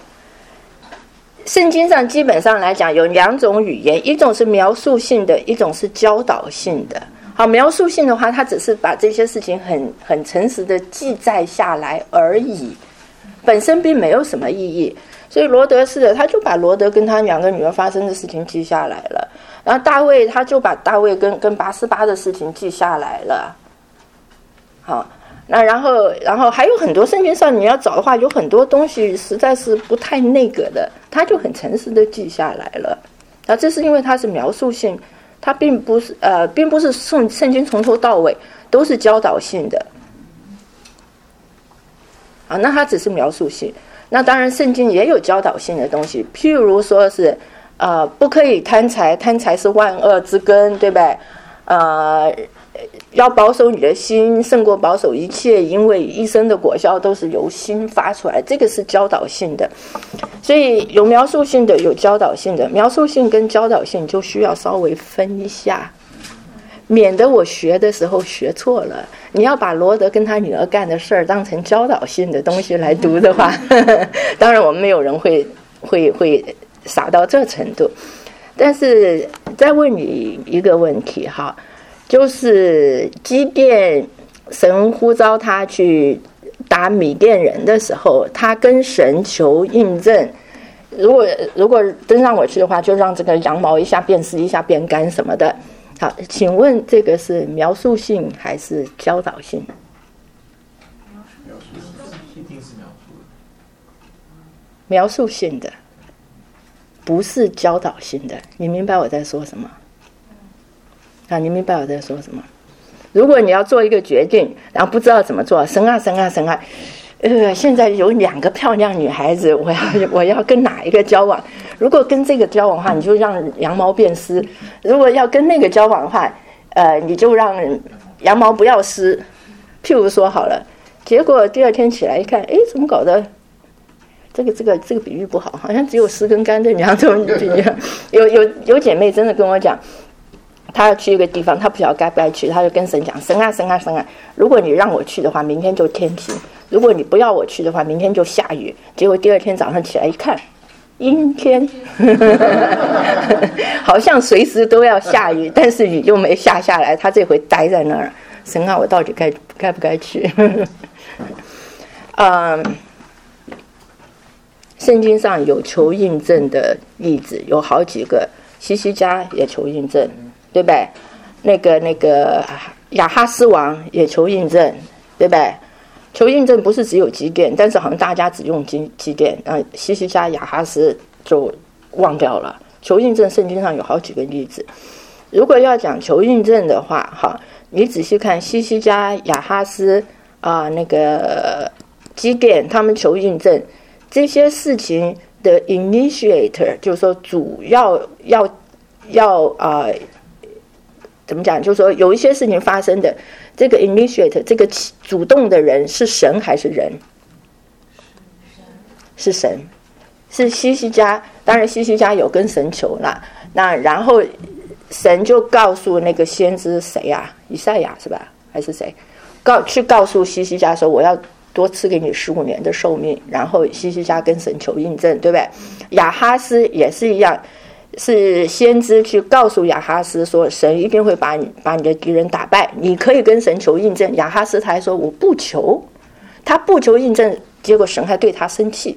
Speaker 1: 圣经上基本上来讲有两种语言，一种是描述性的，一种是教导性的。好，描述性的话，它只是把这些事情很诚实的记载下来而已，本身并没有什么意义。所以罗德是的，他就把罗德跟他两个女儿发生的事情记下来了，然后大卫他就把大卫跟拔示巴的事情记下来了。好，那然后还有很多圣经上你要找的话，有很多东西实在是不太那个的，他就很诚实的记下来了。那这是因为它是描述性，它并不是圣经从头到尾都是教导性的。啊，那它只是描述性。那当然圣经也有教导性的东西，譬如说是不可以贪财，贪财是万恶之根，对不对？要保守你的心胜过保守一切，因为一生的果效都是由心发出来，这个是教导性的。所以有描述性的，有教导性的，描述性跟教导性就需要稍微分一下，免得我学的时候学错了。你要把罗德跟他女儿干的事儿当成教导性的东西来读的话，当然我们没有人会傻到这程度。但是再问你一个问题哈，就是基甸神呼召他去打米甸人的时候，他跟神求印证， 如果真让我去的话，就让这个羊毛一下变湿，一下变干什么的。好，请问这个是描述性还是教导性？
Speaker 3: 一定是描述的。
Speaker 1: 描述性的，不是教导性的。你明白我在说什么？啊，你明白我在说什么？如果你要做一个决定，然后不知道怎么做，神啊，现在有2个漂亮女孩子，我要跟哪一个交往？如果跟这个交往的话，你就让羊毛变湿；如果要跟那个交往的话，你就让羊毛不要湿。譬如说好了，结果第2天起来一看，哎，怎么搞的？这个比喻不好，好像只有湿跟干这2种比喻。有姐妹真的跟我讲，她要去一个地方，她不晓得该不该去，她就跟神讲：神啊！如果你让我去的话，明天就天晴；如果你不要我去的话，明天就下雨。结果第2天早上起来一看，阴天，好像随时都要下雨，但是雨又没下下来。她这回待在那儿，神啊，我到底该不该去？圣经上有求印证的例子，有好几个，西西家也求印证，对不对？那个亚哈斯王也求印证，对不对？求印证不是只有基甸，但是好像大家只用基甸，西西家、亚哈斯就忘掉了。求印证圣经上有好几个例子。如果要讲求印证的话，哈，你仔细看西西家、亚哈斯那个基甸，他们求印证。这些事情的 initiator 就是说主要怎么讲？就是说有一些事情发生的，这个 initiator 这个主动的人是神还是人？是神，是西西家。当然西西家有跟神求了，那然后神就告诉那个先知谁啊？以赛亚是吧？还是谁？去告诉西西家说我要多赐给你15年的寿命，然后西西家跟神求印证，对不对？亚哈斯也是一样，是先知去告诉亚哈斯说，神一定会把你的敌人打败，你可以跟神求印证。亚哈斯他还说我不求，他不求印证，结果神还对他生气，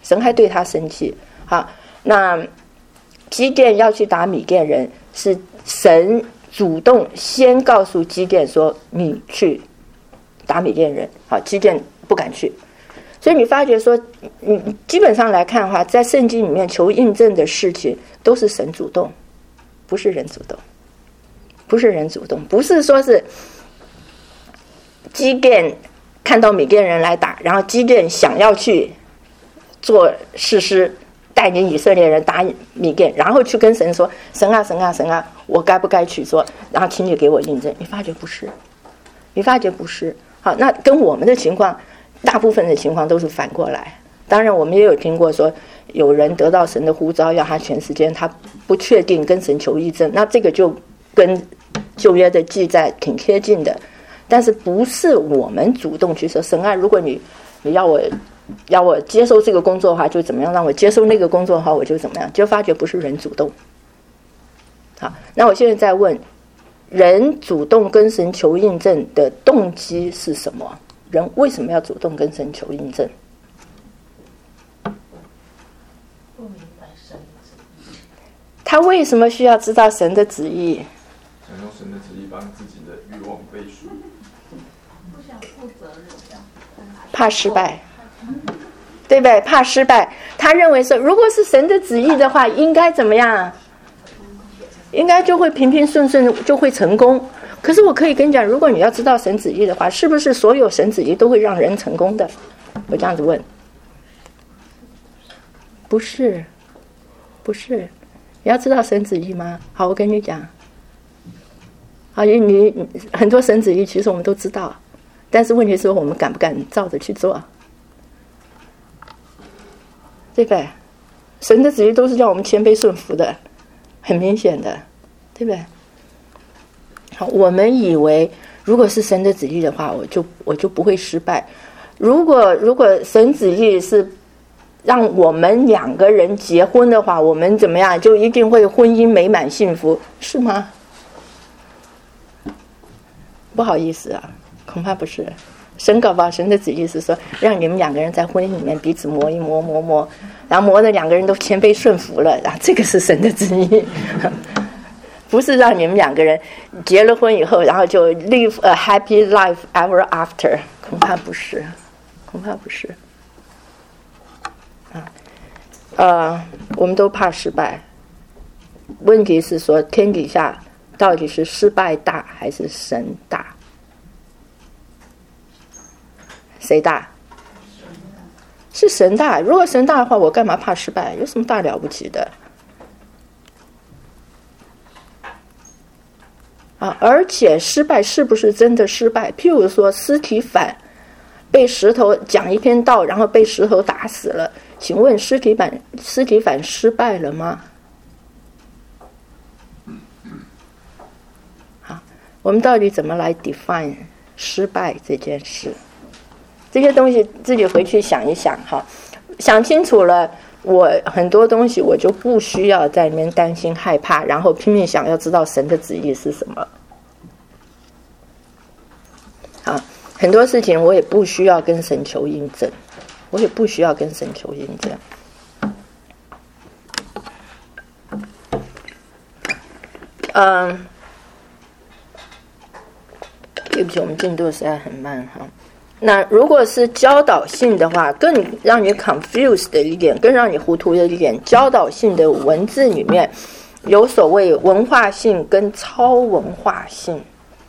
Speaker 1: 好，那基甸要去打米甸人，是神主动先告诉基甸说你去打米甸人，好，基甸不敢去。所以你发觉说，你基本上来看的话，在圣经里面求印证的事情都是神主动，不是人主动，不是说是基甸看到米甸人来打，然后基甸想要去做士师，带领以色列人打米甸，然后去跟神说：“神啊，我该不该去做？然后请你给我印证。”你发觉不是。好，那跟我们的情况，大部分的情况都是反过来。当然，我们也有听过说，有人得到神的呼召，要他全时间，他不确定跟神求印证，那这个就跟旧约的记载挺贴近的。但是不是我们主动去说，神啊，如果你要我接受这个工作的话，就怎么样；让我接受那个工作的话，我就怎么样。就发觉不是人主动。好，那我现在在问。人主动跟神求印证的动机是什么？人为什么要主动跟神求印证？
Speaker 5: 不明白神的旨意。
Speaker 1: 他为什么需要知道神的旨意？
Speaker 4: 想用神的旨意帮自己的欲望背书。
Speaker 5: 不想负责任，
Speaker 1: 怕失败，对不对？怕失败，他认为说，如果是神的旨意的话，应该怎么样？应该就会平平顺顺，就会成功。可是我可以跟你讲，如果你要知道神旨意的话，是不是所有神旨意都会让人成功的？我这样子问，不是。你要知道神旨意吗？好，我跟你讲。好，你很多神旨意其实我们都知道，但是问题是我们敢不敢照着去做，对不对？神的旨意都是叫我们谦卑顺服的。很明显的，对不对？好，我们以为如果是神的旨意的话，我就不会失败。如果神旨意是让我们2个人结婚的话，我们怎么样就一定会婚姻美满幸福，是吗？不好意思啊，恐怕不是。 神搞不好神的旨意是说，让你们两个人在婚姻里面彼此磨一磨，然后磨的两个人都谦卑顺服了，然后这个是神的旨意，不是让你们两个人结了婚以后，然后就 live a happy life ever after， 恐怕不是。我们都怕失败，问题是说天底下到底是失败大还是神大？谁大？是神大。如果神大的话，我干嘛怕失败？有什么大了不起的？而且失败是不是真的失败？譬如说司提反被石头讲一篇道，然后被石头打死了，请问司提反失败了吗？好，我们到底怎么来 define 失败这件事？这些东西自己回去想一想哈，想清楚了，我很多东西我就不需要在里面担心害怕，然后拼命想要知道神的旨意是什么。好，很多事情我也不需要跟神求印证，对不起，我们进度实在很慢哈。那如果是教导性的话，更让你 confused 的一点，更让你糊涂的一点，教导性的文字里面有所谓文化性跟超文化性。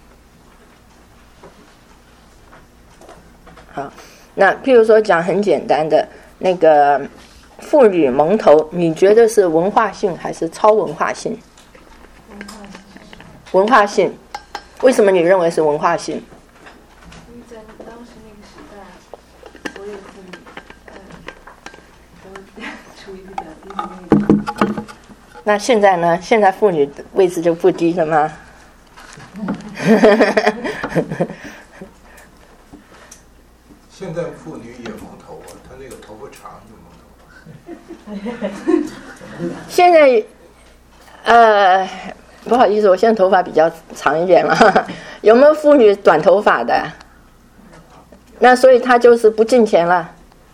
Speaker 1: 好，那譬如说讲很简单的那个妇女蒙头，你觉得是文化性还是超文化性？文化性。为什么你认为是文化性？那现在呢？现在妇女的位置就不低了吗？
Speaker 3: 现在妇女也蒙头啊，她那个头发长就蒙头。
Speaker 1: 现在，不好意思，我现在头发比较长一点了。有没有妇女短头发的？那所以她就是不进钱了。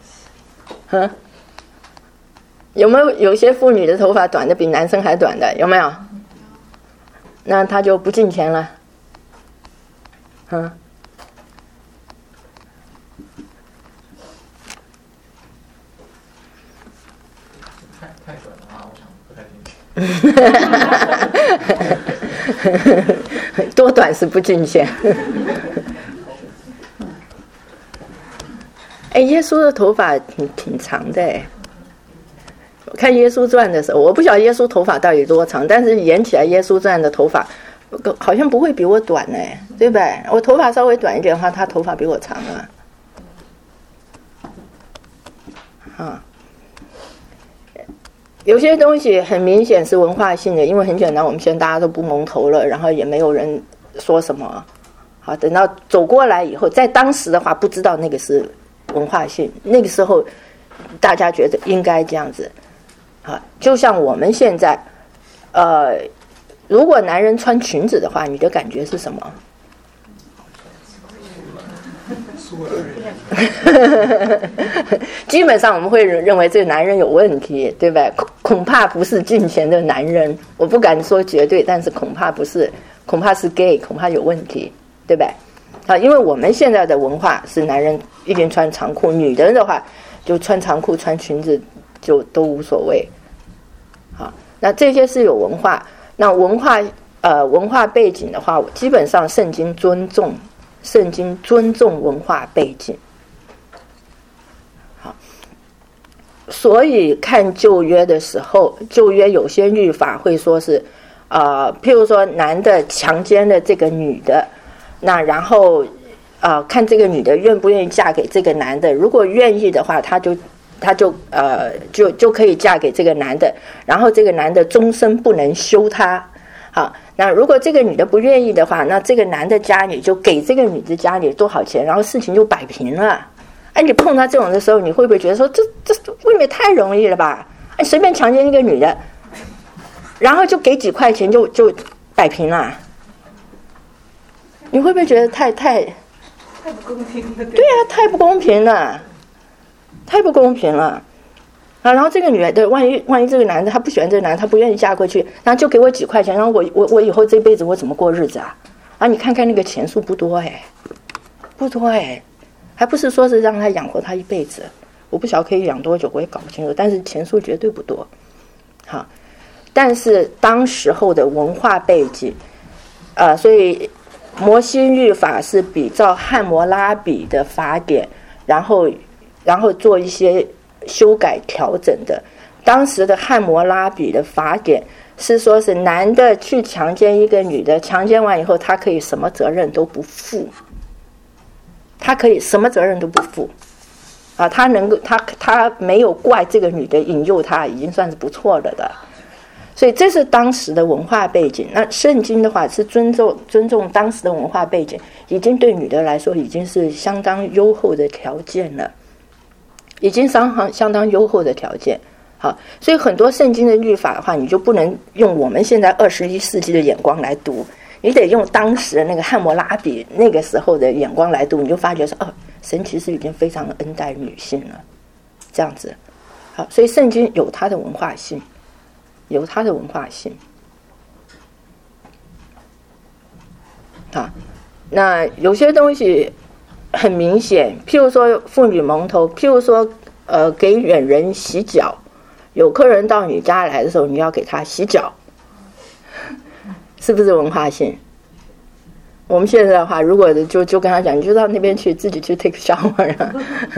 Speaker 1: 有没有些妇女的头发短的比男生还短的？有没有？那她就不进钱了。
Speaker 3: 太短了啊！我想不太进去。
Speaker 1: 多短是不进钱？耶稣的头发挺长的哎。看耶稣传的时候，我不晓得耶稣头发到底多长，但是演起来耶稣传的头发好像不会比我短哎，对不对？我头发稍微短一点的话，他头发比我长啊。有些东西很明显是文化性的，因为很简单，我们现在大家都不蒙头了，然后也没有人说什么。好，等到走过来以后，在当时的话不知道那个是文化性，那个时候大家觉得应该这样子。啊，就像我们现在，如果男人穿裙子的话，你的感觉是什么？基本上我们会认为这个男人有问题，对吧？恐怕不是进钱的男人，我不敢说绝对，但是恐怕不是，恐怕是 gay， 恐怕有问题，对吧？啊，因为我们现在的文化是男人一定穿长裤，女人的话就穿长裤穿裙子就都无所谓。好，那这些是有文化，那文化背景的话，基本上圣经尊重文化背景。好，所以看旧约的时候，旧约有些律法会说是譬如说男的强奸了这个女的，那然后看这个女的愿不愿意嫁给这个男的，如果愿意的话，他就可以嫁给这个男的，然后这个男的终身不能休她。好，那如果这个女的不愿意的话，那这个男的家里就给这个女的家里多少钱，然后事情就摆平了。哎，你碰到这种的时候，你会不会觉得说这未免太容易了吧？哎，随便强奸一个女的，然后就给几块钱就摆平了？你会不会觉得太
Speaker 5: 太不公平了。
Speaker 1: 对啊，太不公平了，太不公平了。啊，然后这个女的，万一这个男的他不喜欢这个男的，他不愿意嫁过去，然后就给我几块钱，然后我以后这辈子我怎么过日子啊？啊，你看看那个钱数不多哎，不多哎，还不是说是让他养活他一辈子，我不晓得可以养多久，我也搞不清楚，但是钱数绝对不多。好，但是当时候的文化背景，所以摩西律法是比照汉谟拉比的法典，然后做一些修改调整的。当时的汉谟拉比的法典是说是男的去强奸一个女的，强奸完以后他可以什么责任都不负，他可以什么责任都不负啊，他能够他没有怪这个女的引诱他，已经算是不错了的。所以这是当时的文化背景。那圣经的话是尊重当时的文化背景，已经对女的来说已经是相当优厚的条件了，已经相当优厚的条件。好，所以很多圣经的律法的话，你就不能用我们现在21世纪的眼光来读，你得用当时的那个汉谟拉比那个时候的眼光来读，你就发觉说，神其实已经非常恩待女性了，这样子。好，所以圣经有它的文化性，有它的文化性。好，那有些东西很明显，譬如说妇女蒙头，譬如说给远人洗脚，有客人到你家来的时候，你要给他洗脚，是不是文化性？我们现在的话，如果就跟他讲，你就到那边去自己去 take shower 啊。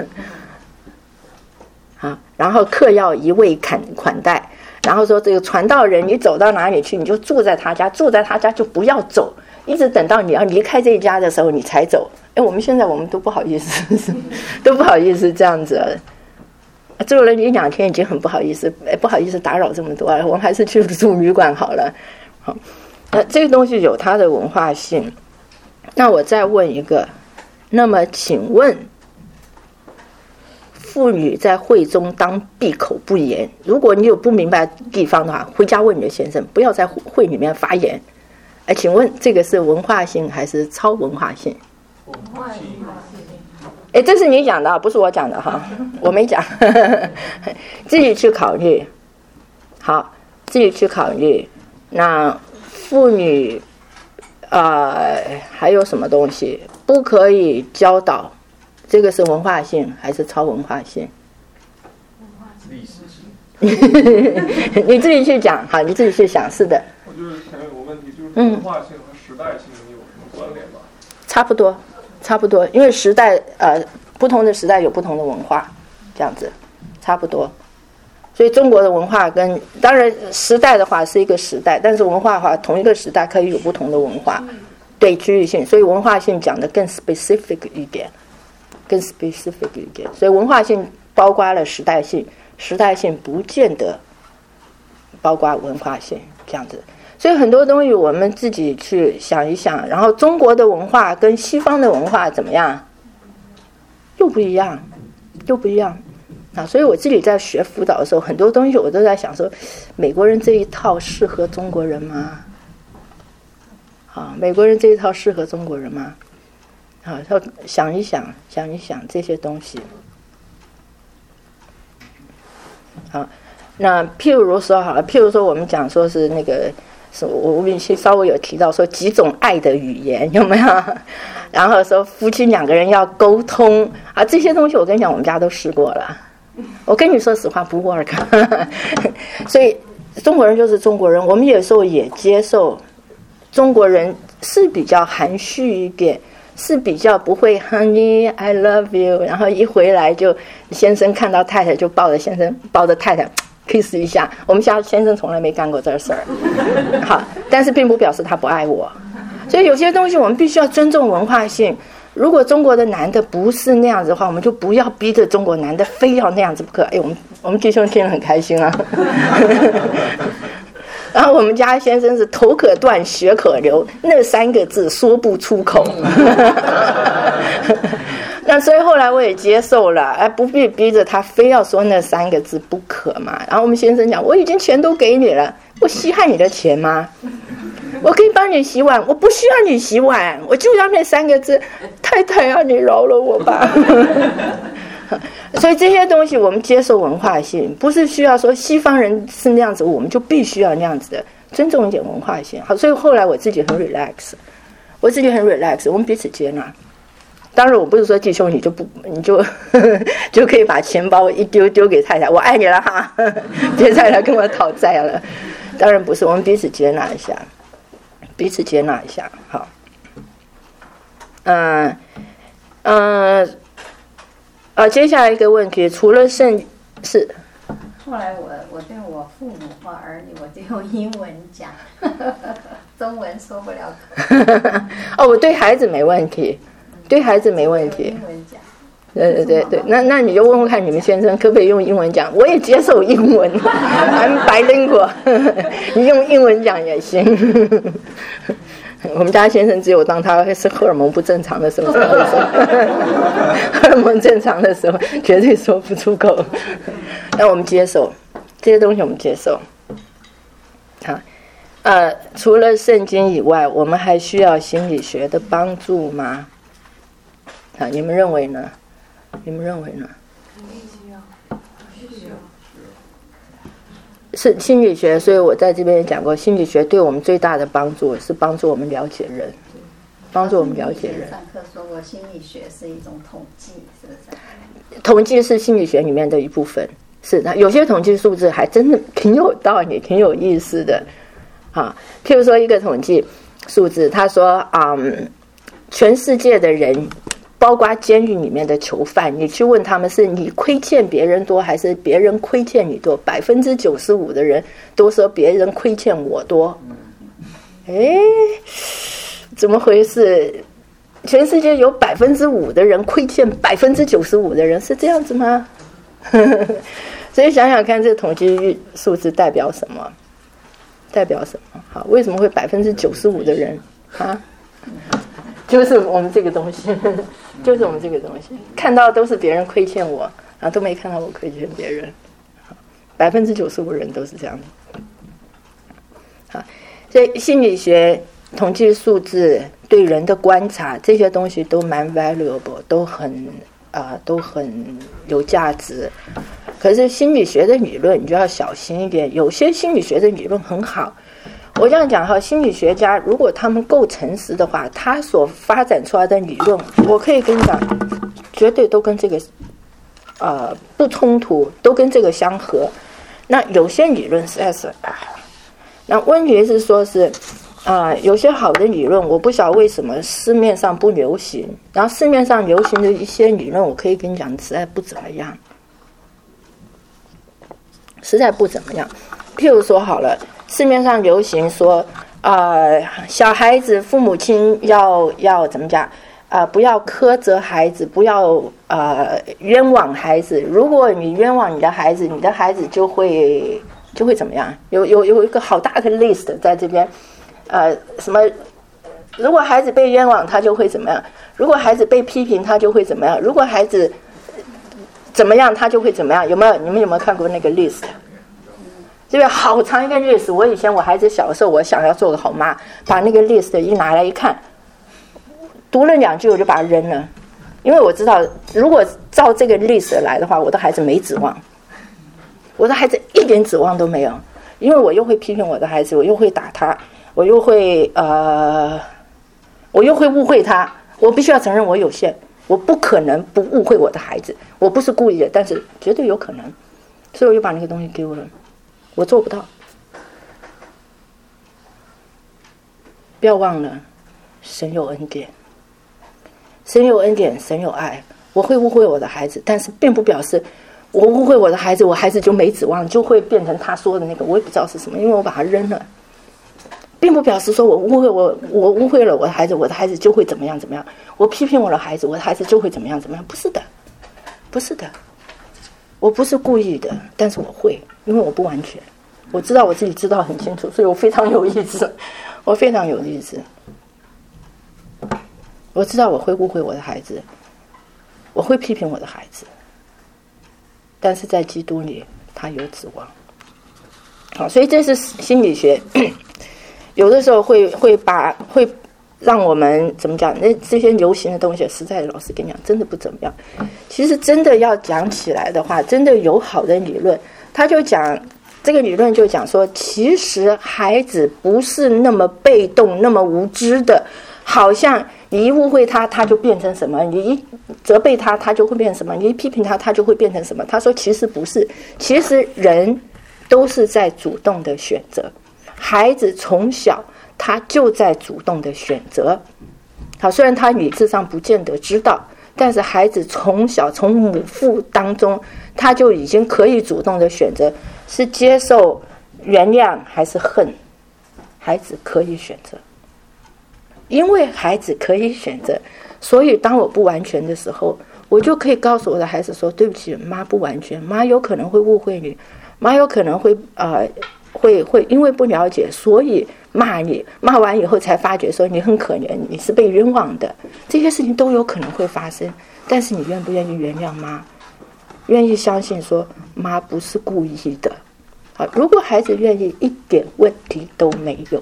Speaker 1: 好，然后客要一味款待，然后说这个传道人，你走到哪里去，你就住在他家，住在他家就不要走，一直等到你要离开这一家的时候你才走。我们现在我们都不好意思，都不好意思这样子。住了1-2天已经很不好意思，不好意思打扰这么多了，我们还是去住旅馆好了。好，这个东西有它的文化性。那我再问一个，那么请问，妇女在会中当闭口不言，如果你有不明白的地方的话，回家问你的先生，不要在会里面发言。请问这个是文化性还是超文化性？
Speaker 5: 文化性。
Speaker 1: 这是你讲的，不是我讲的哈，我没讲，自己去考虑。好，自己去考虑。那妇女还有什么东西不可以教导？这个是文化性还是超文化性？
Speaker 4: 历史性。
Speaker 1: 你自己去讲，好，你自己去想。是的。
Speaker 4: 我就是想有个问题，就是文化性和时代性有什么关联吗？差不多，因为时代不同的时代有不同的文化，这样子差不多。所以中国的文化跟当然时代的话是一个时代，但是文化的话同一个时代可以有不同的文化，对，区域性，所以文化性讲的更 specific 一点，所以文化性包括了时代性，时代性不见得包括文化性，这样子。所以很多东西我们自己去想一想，然后中国的文化跟西方的文化怎么样？又不一样啊！所以我自己在学辅导的时候，很多东西我都在想说，美国人这一套适合中国人吗？美国人这一套适合中国人吗？要想一想这些东西。好，那譬如说我们讲说是那个。我们稍微有提到说几种爱的语言有没有？然后说夫妻2个人要沟通啊，这些东西我跟你讲，我们家都试过了。我跟你说实话不 work 所以中国人就是中国人，我们有时候也接受中国人是比较含蓄一点，是比较不会 Honey I love you， 然后一回来就先生看到太太就抱着先生抱着太太kiss 一下，我们家先生从来没干过这事儿。好，但是并不表示他不爱我，所以有些东西我们必须要尊重文化性。如果中国的男的不是那样子的话，我们就不要逼着中国男的非要那样子不可。我们弟兄听得很开心啊。然后我们家先生是头可断血可流，那3个字说不出口。那所以后来我也接受了，不必逼着他非要说那3个字不可嘛。然后我们先生讲，我已经钱都给你了，我稀罕你的钱吗？我可以帮你洗碗，我不需要你洗碗，我就要那3个字，
Speaker 1: 太太啊，你饶了我吧。所以这些东西我们接受文化性，不是需要说西方人是那样子，我们就必须要那样子的，尊重一点文化性。好，所以后来我自己很 relax， 我们彼此接纳。当然我不是说弟兄你就就可以把钱包一丢给太太，我爱你了哈，别再来跟我讨债了。当然不是，我们彼此接纳一下，好。接下来一个问题，除了是。
Speaker 8: 后来我对我父母或儿女，我就用英文讲，中文说不了口。
Speaker 1: 我对孩子没问题，英文讲。对，那你就问问看你们先生可不可以用英文讲，我也接受英文，I'm bilingual，你用英文讲也行。我们家先生只有当他是荷尔蒙不正常的时候才会说，荷尔蒙正常的时候绝对说不出口。那我们接受这些东西，我们接受。好，除了圣经以外，我们还需要心理学的帮助吗？啊，你们认为呢？是心理学，所以我在这边也讲过，心理学对我们最大的帮助是帮助我们了解人，上
Speaker 8: 课说过，心理学是一种统计，是不是？
Speaker 1: 统计是心理学里面的一部分，是的，有些统计数字还真的挺有道理，挺有意思的。啊，譬如说一个统计数字，他说全世界的人，包括监狱里面的囚犯，你去问他们是你亏欠别人多还是别人亏欠你多，95%的人都说别人亏欠我多。怎么回事？全世界有5%的人亏欠95%的人，是这样子吗？所以想想看，这个统计数字代表什么？好，为什么会95%的人啊？就是我们这个东西，看到都是别人亏欠我，然后都没看到我亏欠别人。95%人都是这样的。好，所以心理学、统计数字、对人的观察，这些东西都蛮 valuable， 都很有价值。可是心理学的理论你就要小心一点，有些心理学的理论很好。我这样讲哈，心理学家如果他们够诚实的话，他所发展出来的理论，我可以跟你讲，绝对都跟这个不冲突，都跟这个相合。那有些理论实在是那问题是说是有些好的理论，我不晓得为什么市面上不流行，然后市面上流行的一些理论，我可以跟你讲，实在不怎么样。譬如说好了，市面上流行说小孩子父母亲要怎么讲不要苛责孩子，不要冤枉孩子。如果你冤枉你的孩子，你的孩子就会怎么样？有一个好大的 list 在这边，什么？如果孩子被冤枉，他就会怎么样？如果孩子被批评，他就会怎么样？如果孩子怎么样，他就会怎么样？你们有没有看过那个 list？这边好长一个 list。我以前我孩子小的时候，我想要做个好妈，把那个 list 一拿来一看，读了2句我就把它扔了，因为我知道如果照这个 list 来的话，我的孩子没指望，我的孩子一点指望都没有，因为我又会批评我的孩子，我又会打他，我又会误会他，我必须要承认我有限，我不可能不误会我的孩子，我不是故意的，但是绝对有可能，所以我就把那个东西丢了，我做不到。不要忘了，神有恩典，神有恩典，神有爱。我会误会我的孩子，但是并不表示我误会我的孩子，我孩子就没指望，就会变成他说的那个，我也不知道是什么，因为我把它扔了，并不表示说我误会了我的孩子，我的孩子就会怎么样怎么样。我批评我的孩子，我的孩子就会怎么样怎么样。不是的，不是的，我不是故意的，但是我会，因为我不完全，我知道我自己知道很清楚，所以我非常有意志，我非常有意志。我知道我会误会我的孩子，我会批评我的孩子，但是在基督里他有指望。好，所以这是心理学有的时候会
Speaker 4: 让我们怎么讲？那这些流行的东西，实在老实跟你讲，真的不怎么样。其实真的要讲起来的话，真的有好的理论，他就讲这个理论就讲说，其实孩子不是那么被动、那么无知的，好像你一误会他，他就变成什么；你一责备他，他就会变成什么；你一批评他，他就会变成什么。他说，其实不是，其实人都是在主动的选择，孩子从小他就在主动的选择。好，虽然他理智上不见得知道，但是孩子从小从母腹当中，他就已经可以主动的选择，是接受、原谅还是恨，孩子可以选择。因为孩子可以选择，所以当我不完全的时候，我就可以告诉我的孩子说，对不起，妈不完全，妈有可能会误会你，妈有可能会因为不了解，所以骂你，骂完以后才发觉说你很可怜，你是被冤枉的，这些事情都有可能会发生。但是你愿不愿意原谅妈？愿意相信说妈不是故意的？好，如果孩子愿意，一点问题都没有。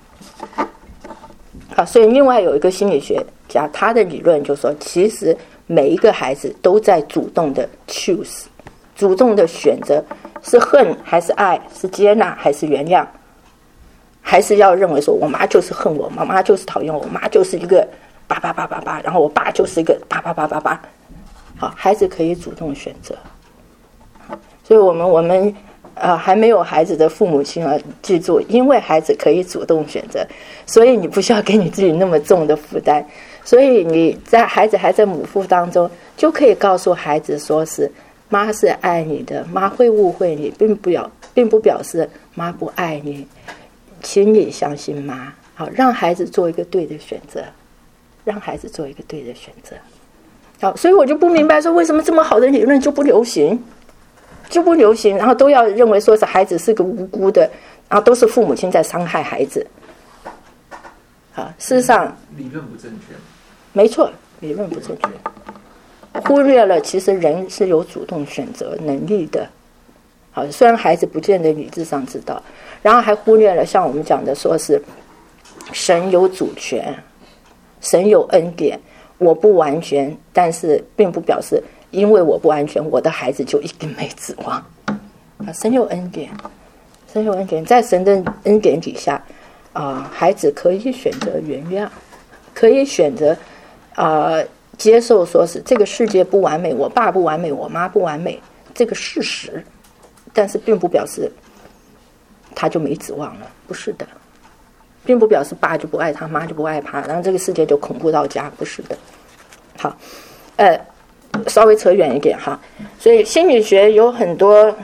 Speaker 4: 好，所以另外有一个心理学家，他的理论就说，其实每一个孩子都在主动的 choose， 主动的选择，是恨还是爱，是接纳还是原谅，还是要认为说我妈就是恨我，妈妈就是讨厌我，我妈就是一个叭叭叭叭叭，然后我爸就是一个叭叭叭叭叭。好，孩子可以主动选择。所以我们还没有孩子的父母亲啊，记住，因为孩子可以主动选择，所以你不需要给你自己那么重的负担。所以你在孩子还在母腹当中，就可以告诉孩子说是妈是爱你的，妈会误会你，并不表示妈不爱你，请你相信妈。好，让孩子做一个对的选择，让孩子做一个对的选择。好，所以我就不明白说为什么这么好的理论就不流行，然后都要认为说是孩子是个无辜的，然后都是父母亲在伤害孩子。啊，事实上
Speaker 6: 理论不正确。
Speaker 4: 没错，理论不正确，忽略了其实人是有主动选择能力的。好，虽然孩子不见得理智上知道，然后还忽略了像我们讲的说是神有主权，神有恩典，我不完全，但是并不表示因为我不完全，我的孩子就一定没指望。啊，神有恩典，神有恩典，在神的恩典底下，孩子可以选择原谅，可以选择接受说是这个世界不完美，我爸不完美，我妈不完美，这个事实，但是并不表示他就没指望了，不是的，并不表示爸就不爱他，妈就不爱他，然后这个世界就恐怖到家，不是的。好，稍微扯远一点哈，所以心理学有很多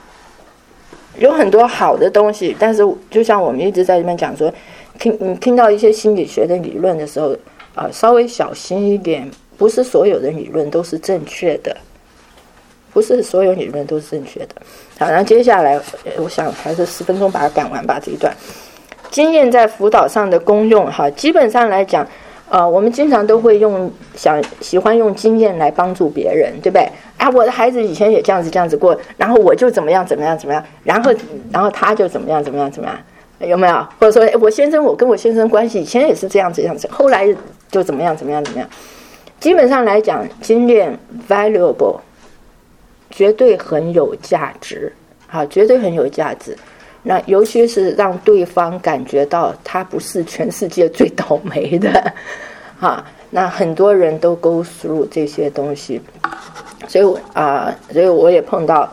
Speaker 4: 好的东西，但是就像我们一直在这边讲说，听到一些心理学的理论的时候，稍微小心一点，不是所有的理论都是正确的，不是所有理论都是正确的。好，然后接下来我想还是10分钟把它赶完吧这一段。经验在辅导上的功用哈，基本上来讲，我们经常都会喜欢用经验来帮助别人，对不对？啊，我的孩子以前也这样子过，然后我就怎么样，然后他就怎么样，有没有？或者说，我跟我先生关系以前也是这样子，后来就怎么样。基本上来讲，经验 valuable， 绝对很有价值，好，绝对很有价值。那尤其是让对方感觉到他不是全世界最倒霉的，那很多人都 go through 这些东西，所以我也碰到。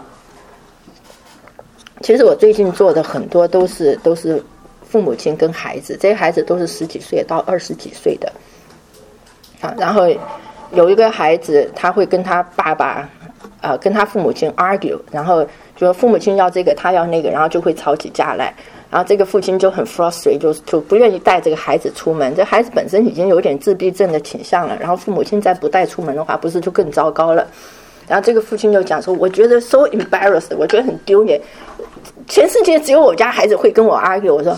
Speaker 4: 其实我最近做的很多都是父母亲跟孩子，这些孩子都是10几岁到20几岁的，然后有一个孩子他会跟他爸爸跟他父母亲 argue， 然后就说父母亲要这个他要那个，然后就会吵起架来，然后这个父亲就很 frustrated， 就不愿意带这个孩子出门，这孩子本身已经有点自闭症的倾向了，然后父母亲再不带出门的话，不是就更糟糕了。然后这个父亲就讲说，我觉得 so embarrassed， 我觉得很丢脸，全世界只有我家孩子会跟我 argue。 我说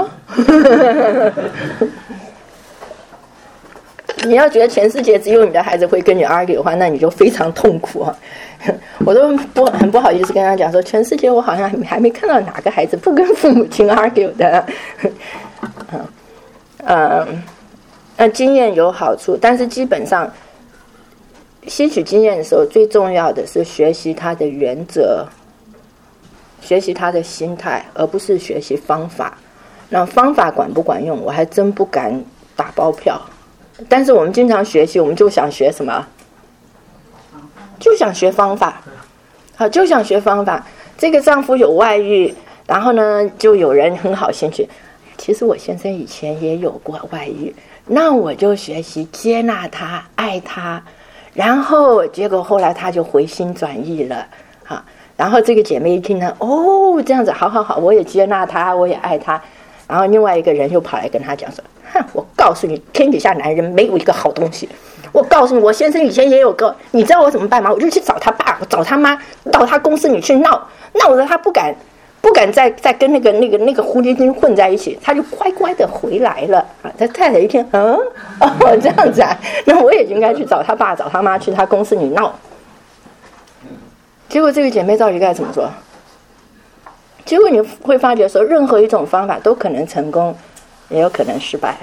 Speaker 4: 你要觉得全世界只有你的孩子会跟你 argue 的话，那你就非常痛苦啊。我都很不好意思跟他讲说，全世界我好像还没看到哪个孩子不跟父母亲 argue 的。 那经验有好处，但是基本上吸取经验的时候，最重要的是学习它的原则，学习他的心态，而不是学习方法。那方法管不管用，我还真不敢打包票。但是我们经常学习，我们就想学什么？就想学方法。好，就想学方法。这个丈夫有外遇，然后呢，就有人很好兴趣。其实我先生以前也有过外遇，那我就学习接纳他，爱他。然后结果后来他就回心转意了。好，然后这个姐妹一听呢，哦，这样子，好好好，我也接纳他，我也爱他。然后另外一个人又跑来跟他讲说，哼，我告诉你，天底下男人没有一个好东西。我告诉你，我先生以前也有个，你知道我怎么办吗？我就去找他爸，找他妈，到他公司里去闹得他不敢再跟那个狐狸精混在一起，他就乖乖的回来了啊。他太太一听，这样子啊，那我也应该去找他爸找他妈去他公司里闹。结果这个姐妹到底该怎么做？结果你会发觉说，任何一种方法都可能成功，也有可能失败。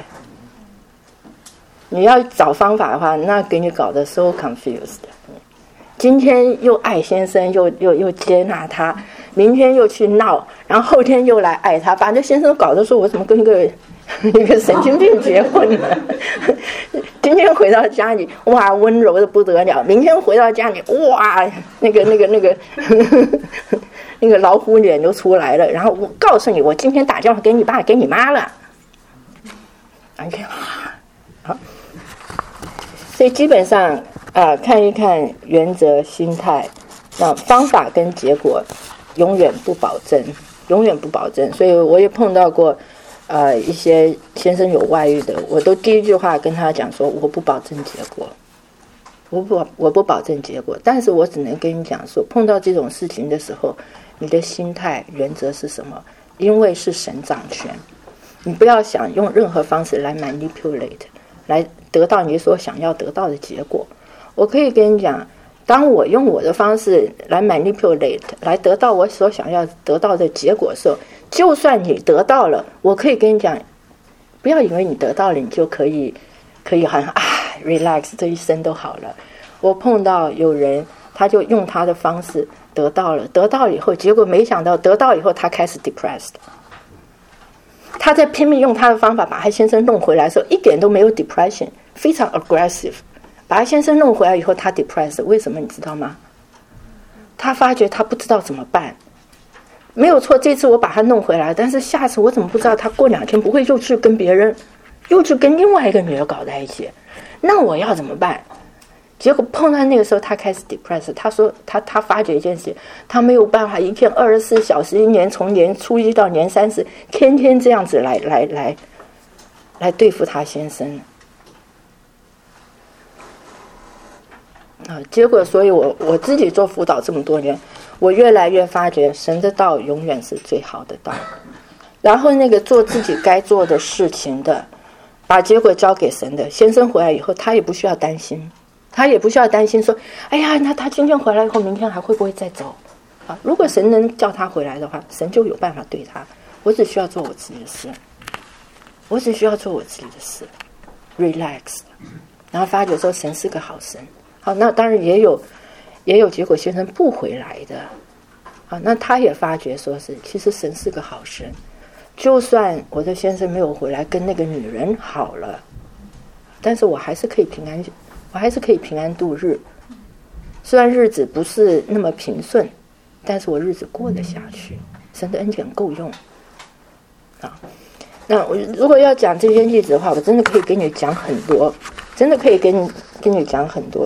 Speaker 4: 你要找方法的话，那给你搞得 so confused。今天又爱先生，又接纳他，明天又去闹，然后后天又来爱他，把那先生搞得说，我怎么跟一个神经病结婚呢？今天回到家里，哇，温柔的不得了；明天回到家里，哇，那个老虎脸就出来了。然后我告诉你，我今天打电话给你爸给你妈了。你看，好，所以基本上看一看原则、心态，那方法跟结果永远不保证，永远不保证。所以我也碰到过一些先生有外遇的，我都第一句话跟他讲说，我不保证结果，我不保证结果，但是我只能跟你讲说，碰到这种事情的时候，你的心态原则是什么？因为是神掌权，你不要想用任何方式来 manipulate， 来得到你所想要得到的结果。我可以跟你讲，当我用我的方式来 manipulate， 来得到我所想要得到的结果的时候，就算你得到了，我可以跟你讲，不要以为你得到了，你就可以好像relax， 这一生都好了。我碰到有人，他就用他的方式得到了以后，结果没想到得到以后，他开始 depressed。他在拼命用他的方法把他先生弄回来的时候，一点都没有 depression， 非常 aggressive。把他先生弄回来以后，他 depressed， 为什么你知道吗？他发觉他不知道怎么办。没有错，这次我把他弄回来，但是下次我怎么不知道他过2天不会又去跟别人，又去跟另外一个女人搞在一起？那我要怎么办？结果碰到那个时候，他开始 depressed。他说他发觉一件事，他没有办法一天24小时，一年从年初1到年30，天天这样子来对付他先生。结果所以我自己做辅导这么多年，我越来越发觉神的道永远是最好的道。然后那个做自己该做的事情的，把结果交给神的，先生回来以后，他也不需要担心，说，哎呀，那他今天回来以后，明天还会不会再走？如果神能叫他回来的话，神就有办法对他。我只需要做我自己的事， relax。然后发觉说神是个好神。好，那当然也有结果先生不回来的。好，那他也发觉说是其实神是个好神，就算我的先生没有回来跟那个女人好了，但是我还是可以平安度日。虽然日子不是那么平顺，但是我日子过得下去，神的恩典够用。啊，那我如果要讲这些例子的话，我真的可以跟你讲很多，跟你讲很多。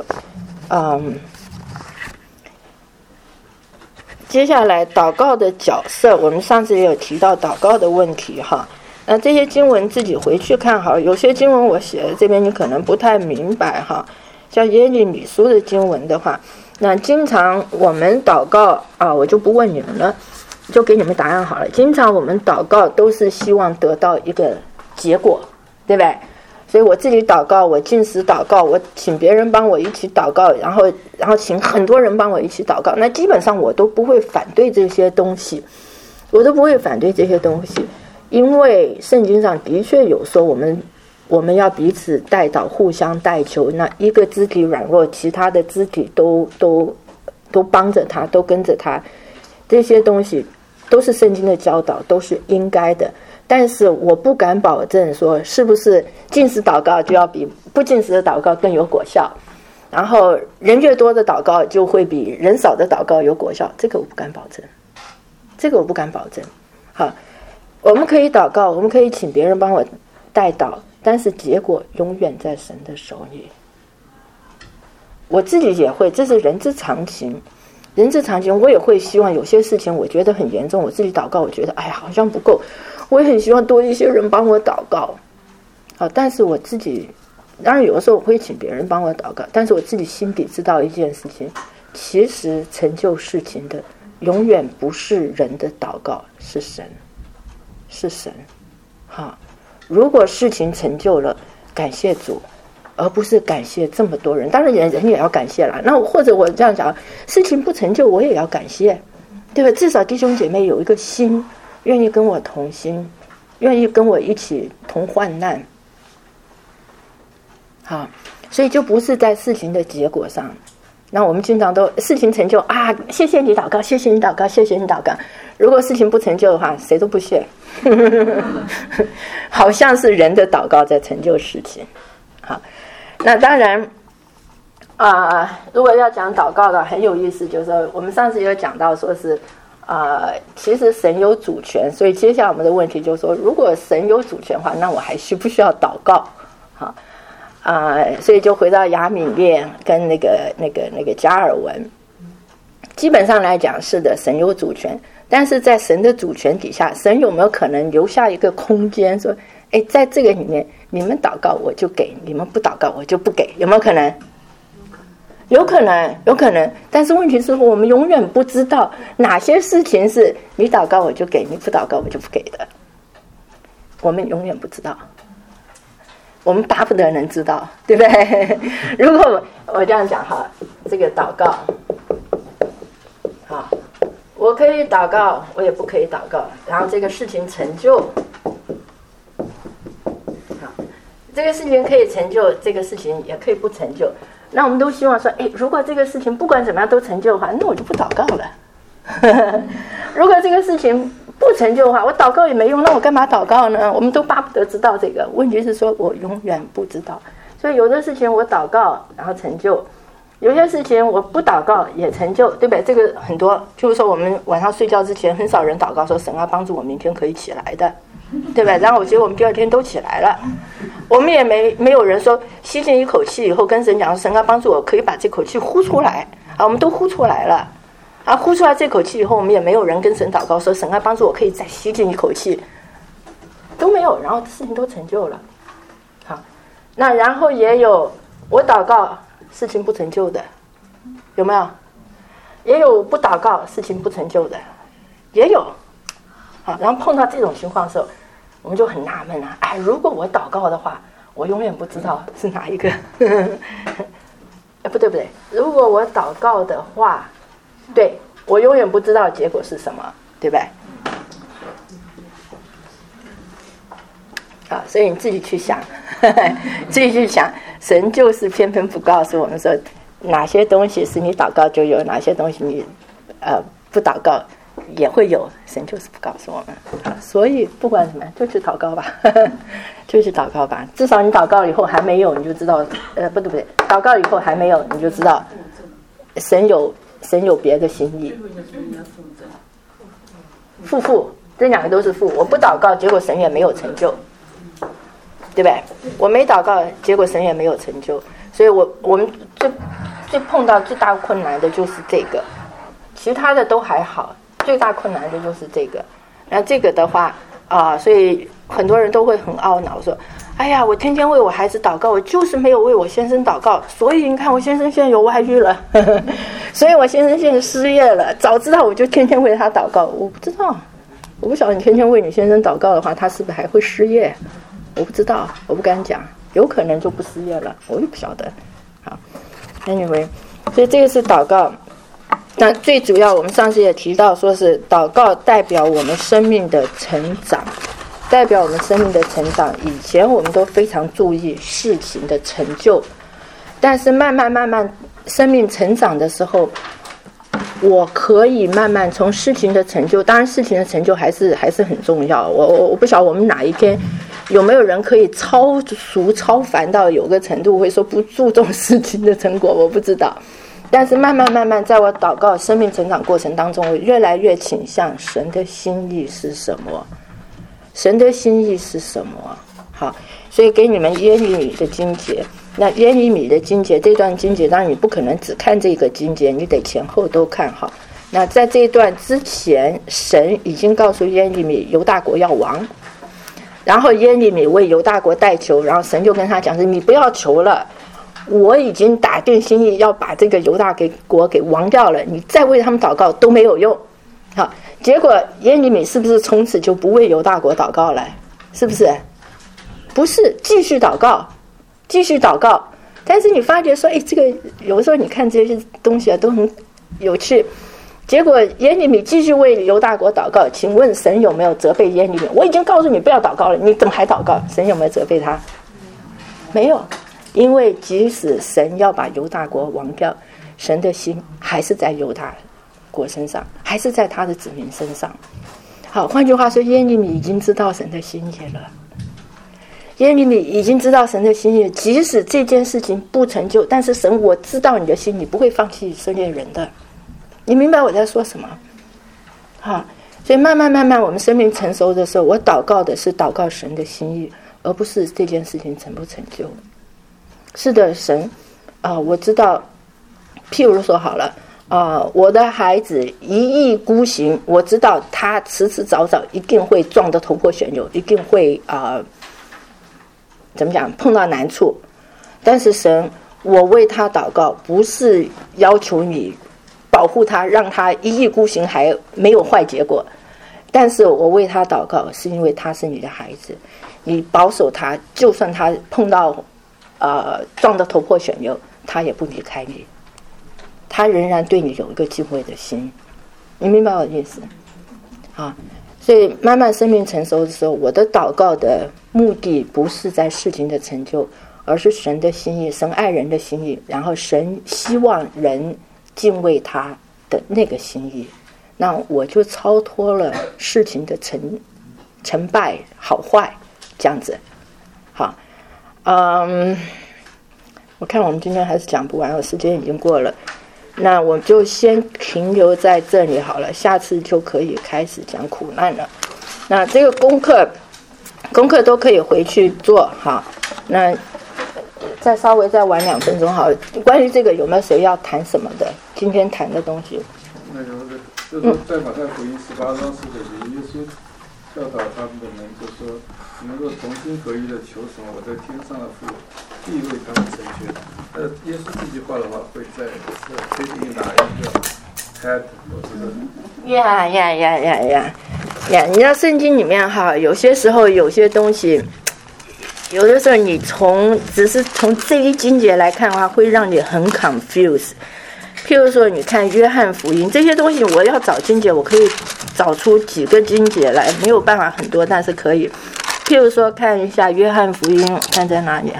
Speaker 4: 接下来祷告的角色，我们上次也有提到祷告的问题哈。那这些经文自己回去看好，有些经文我写的这边你可能不太明白哈。像耶利米书的经文的话，那经常我们祷告我就不问你们了，就给你们答案好了。经常我们祷告都是希望得到一个结果，对不对？所以我自己祷告，我禁食祷告，我请别人帮我一起祷告，然后请很多人帮我一起祷告。那基本上我都不会反对这些东西，因为圣经上的确有说我们我们要彼此代祷，互相代求。那一个肢体软弱，其他的肢体都帮着他，都跟着他。这些东西都是圣经的教导，都是应该的。但是我不敢保证说是不是禁食祷告就要比不禁食的祷告更有果效，然后人越多的祷告就会比人少的祷告有果效，这个我不敢保证，这个我不敢保证。好，我们可以祷告，我们可以请别人帮我代祷，但是结果永远在神的手里。我自己也会，这是人之常情，人之常情。我也会希望有些事情我觉得很严重，我自己祷告我觉得哎呀好像不够，我也很希望多一些人帮我祷告。好，但是我自己当然有的时候我会请别人帮我祷告，但是我自己心底知道一件事情，其实成就事情的永远不是人的祷告，是神，是神。好，如果事情成就了，感谢主，而不是感谢这么多人。当然人也要感谢啦，那或者我这样讲，事情不成就我也要感谢，对吧？至少弟兄姐妹有一个心愿意跟我同心，愿意跟我一起同患难。好，所以就不是在事情的结果上。那我们经常都事情成就啊，谢谢你祷告，谢谢你祷告，谢谢你祷告。如果事情不成就的话，谁都不谢。好像是人的祷告在成就事情。好，那当然如果要讲祷告的很有意思，就是说我们上次有讲到说是其实神有主权，所以接下来我们的问题就是说，如果神有主权的话，那我还需不需要祷告？好。所以就回到亚敏列跟那个加尔文，基本上来讲是的，神有主权，但是在神的主权底下，神有没有可能留下一个空间，说，哎，在这个里面，你们祷告我就给，你们不祷告我就不给，有没有可能？有可能，有可能。但是问题是我们永远不知道哪些事情是你祷告我就给，你不祷告我就不给的，我们永远不知道。我们巴不得能知道，对不对？如果我这样讲哈，这个祷告，好，我可以祷告，我也不可以祷告，然后这个事情成就，好，这个事情可以成就，这个事情也可以不成就。那我们都希望说，哎，如果这个事情不管怎么样都成就的话，那我就不祷告了。如果这个事情不成就的话，我祷告也没用，那我干嘛祷告呢？我们都巴不得知道这个。问题是说我永远不知道，所以有的事情我祷告然后成就，有些事情我不祷告也成就，对不对？这个很多，就是说我们晚上睡觉之前很少人祷告说神啊帮助我明天可以起来的，对吧？然后结果我们第二天都起来了。我们也没有人说吸进一口气以后跟神讲神啊帮助我可以把这口气呼出来啊，我们都呼出来了。呼出来这口气以后，我们也没有人跟神祷告说神啊帮助我可以再吸进一口气，都没有，然后事情都成就了。好，那然后也有我祷告事情不成就的，有没有？也有不祷告事情不成就的，也有。好，然后碰到这种情况的时候，我们就很纳闷了。哎，如果我祷告的话，我永远不知道是哪一个。不对，如果我祷告的话，对，我永远不知道结果是什么，对不对？好，所以你自己去想，自己去想，神就是偏偏不告诉我们说哪些东西是你祷告就有，哪些东西你不祷告也会有，神就是不告诉我们。好，所以不管怎么样，就去祷告吧，就去祷告吧。至少你祷告以后还没有，你就知道，不对，祷告以后还没有，你就知道神有别的心意。父，这两个都是父。我不祷告，结果神也没有成就，对不对？我没祷告，结果神也没有成就。所以我们最碰到最大困难的就是这个，其他的都还好，最大困难的就是这个。那这个的话所以很多人都会很懊恼说，哎呀，我天天为我孩子祷告，我就是没有为我先生祷告，所以你看我先生现在有外遇了，所以我先生现在失业了，早知道我就天天为他祷告。我不知道，我不晓得你天天为你先生祷告的话，他是不是还会失业？我不知道，我不敢讲，有可能就不失业了，我也不晓得。好 ，anyway， 所以这个是祷告。但最主要，我们上次也提到，说是祷告代表我们生命的成长。 代表我们生命的成长。以前我们都非常注意事情的成就，但是慢慢生命成长的时候，我可以慢慢从事情的成就，当然事情的成就还是很重要。我不晓得我们哪一天有没有人可以超俗超凡到有个程度，会说不注重事情的成果，我不知道。但是慢慢在我祷告生命成长过程当中，我越来越倾向神的心意是什么，神的心意是什么。好，所以给你们耶利米的经节。那耶利米的经节，这段经节当然你不可能只看这个经节，你得前后都看好。那在这一段之前，神已经告诉耶利米犹大国要亡，然后耶利米为犹大国代求，然后神就跟他讲说，你不要求了，我已经打定心意要把这个犹大国给亡掉了，你再为他们祷告都没有用。好，结果耶利米是不是从此就不为犹大国祷告了？是不是？不是，继续祷告。但是你发觉说，这个有时候你看这些东西都很有趣。结果耶利米继续为犹大国祷告，请问神有没有责备耶利米？我已经告诉你不要祷告了，你怎么还祷告？神有没有责备他？没有，因为即使神要把犹大国亡掉，神的心还是在犹大国身上，还是在他的子民身上。好，换句话说，耶利米已经知道神的心意了。耶利米已经知道神的心意，即使这件事情不成就，但是神，我知道你的心，你不会放弃以色列人的。你明白我在说什么？好，所以慢慢我们生命成熟的时候，我祷告的是祷告神的心意，而不是这件事情成不成就。是的，神我知道，譬如说好了我的孩子一意孤行，我知道他迟早一定会撞得头破血流，一定会怎么讲碰到难处。但是神，我为他祷告，不是要求你保护他，让他一意孤行还没有坏结果，但是我为他祷告是因为他是你的孩子，你保守他，就算他碰到撞得头破血流，他也不离开你，他仍然对你有一个敬畏的心。你明白我的意思？所以慢慢生命成熟的时候，我的祷告的目的不是在事情的成就，而是神的心意，神爱人的心意，然后神希望人敬畏他的那个心意，那我就超脱了事情的成败好坏这样子。好，我看我们今天还是讲不完，时间已经过了，那我就先停留在这里好了，下次就可以开始讲苦难了。那这个功课都可以回去做。好，那稍微再晚2分钟好了。关于这个有没有谁要谈什么的？今天谈的东西。
Speaker 7: 就是在马太福音18章4节，耶稣教导他们的人，就说：你们若同心合意的求什么，我在天上的父必为他们成全。耶稣这句话的话，会在推定哪一个 head 或者是
Speaker 4: 呀，你知道圣经里面有些时候有些东西，有的时候你只是从这一经节来看的话，会让你很 confused。譬如说你看约翰福音这些东西，我要找经节，我可以找出几个经节来，没有办法很多，但是可以。譬如说看一下约翰福音，看在哪里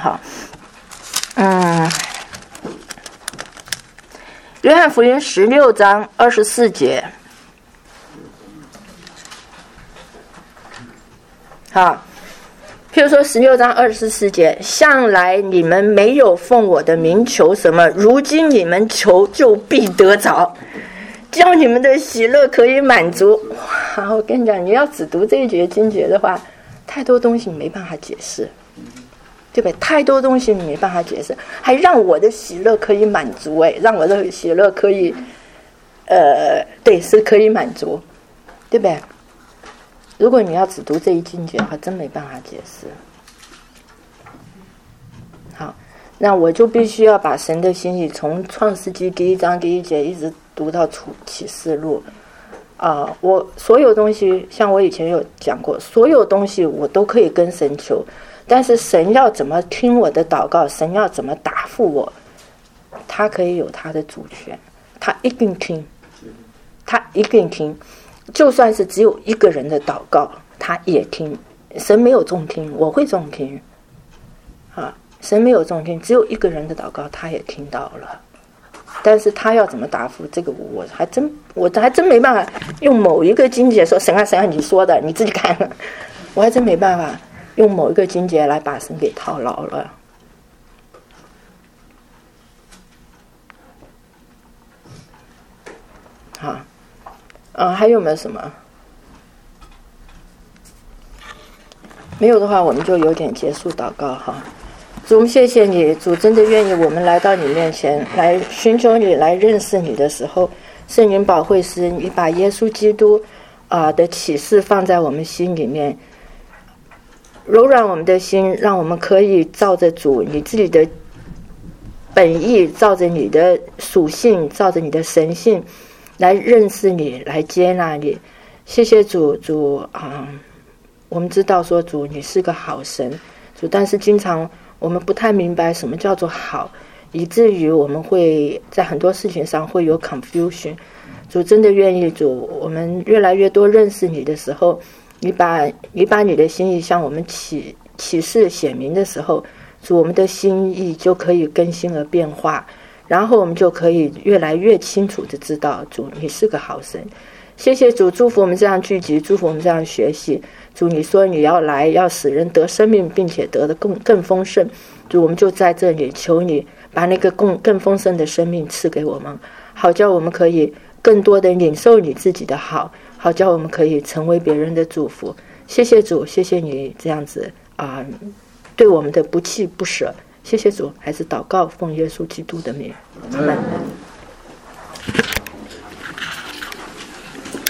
Speaker 4: 约翰福音16章24节。好，譬如说16章24节，向来你们没有奉我的名求什么，如今你们求就必得着，叫你们的喜乐可以满足。哇，我跟你讲，你要只读这一节经节的话，太多东西你没办法解释，对不对？太多东西你没办法解释，还让我的喜乐可以满足，让我的喜乐可以对，是可以满足，对不对？如果你要只读这一经节的话，真没办法解释。好，那我就必须要把神的心意从创世纪1章1节一直读到启示录。我所有东西，像我以前有讲过，所有东西我都可以跟神求，但是神要怎么听我的祷告，神要怎么答复我，他可以有他的主权，他一定听，他一定听。就算是只有一个人的祷告，他也听。 神没有重听，我会重听。神没有重听，只有一个人的祷告，他也听到了。但是他要怎么答复，这个我还真没办法用某一个经节说神啊你说的，你自己看了，我还真没办法用某一个经节来把神给套牢了。好，还有没有什么？没有的话，我们就有点结束祷告哈。主，谢谢你，主真的愿意我们来到你面前，来寻求你，来认识你的时候，圣灵保惠师，你把耶稣基督的启示放在我们心里面，柔软我们的心，让我们可以照着主你自己的本意，照着你的属性，照着你的神性来认识你，来接纳你。谢谢主，我们知道说主你是个好神，主，但是经常我们不太明白什么叫做好，以至于我们会在很多事情上会有 confusion。 主真的愿意，主我们越来越多认识你的时候，你把你的心意向我们启示显明的时候，主我们的心意就可以更新而变化，然后我们就可以越来越清楚的知道主你是个好神。谢谢主，祝福我们这样聚集，祝福我们这样学习。主你说你要来，要使人得生命，并且得的更丰盛。主我们就在这里求你把那个更丰盛的生命赐给我们，好叫我们可以更多的领受你自己的好，好叫我们可以成为别人的祝福。谢谢主，谢谢你这样子对我们的不弃不舍。谢谢主，还是祷告奉耶稣基督的名，阿们。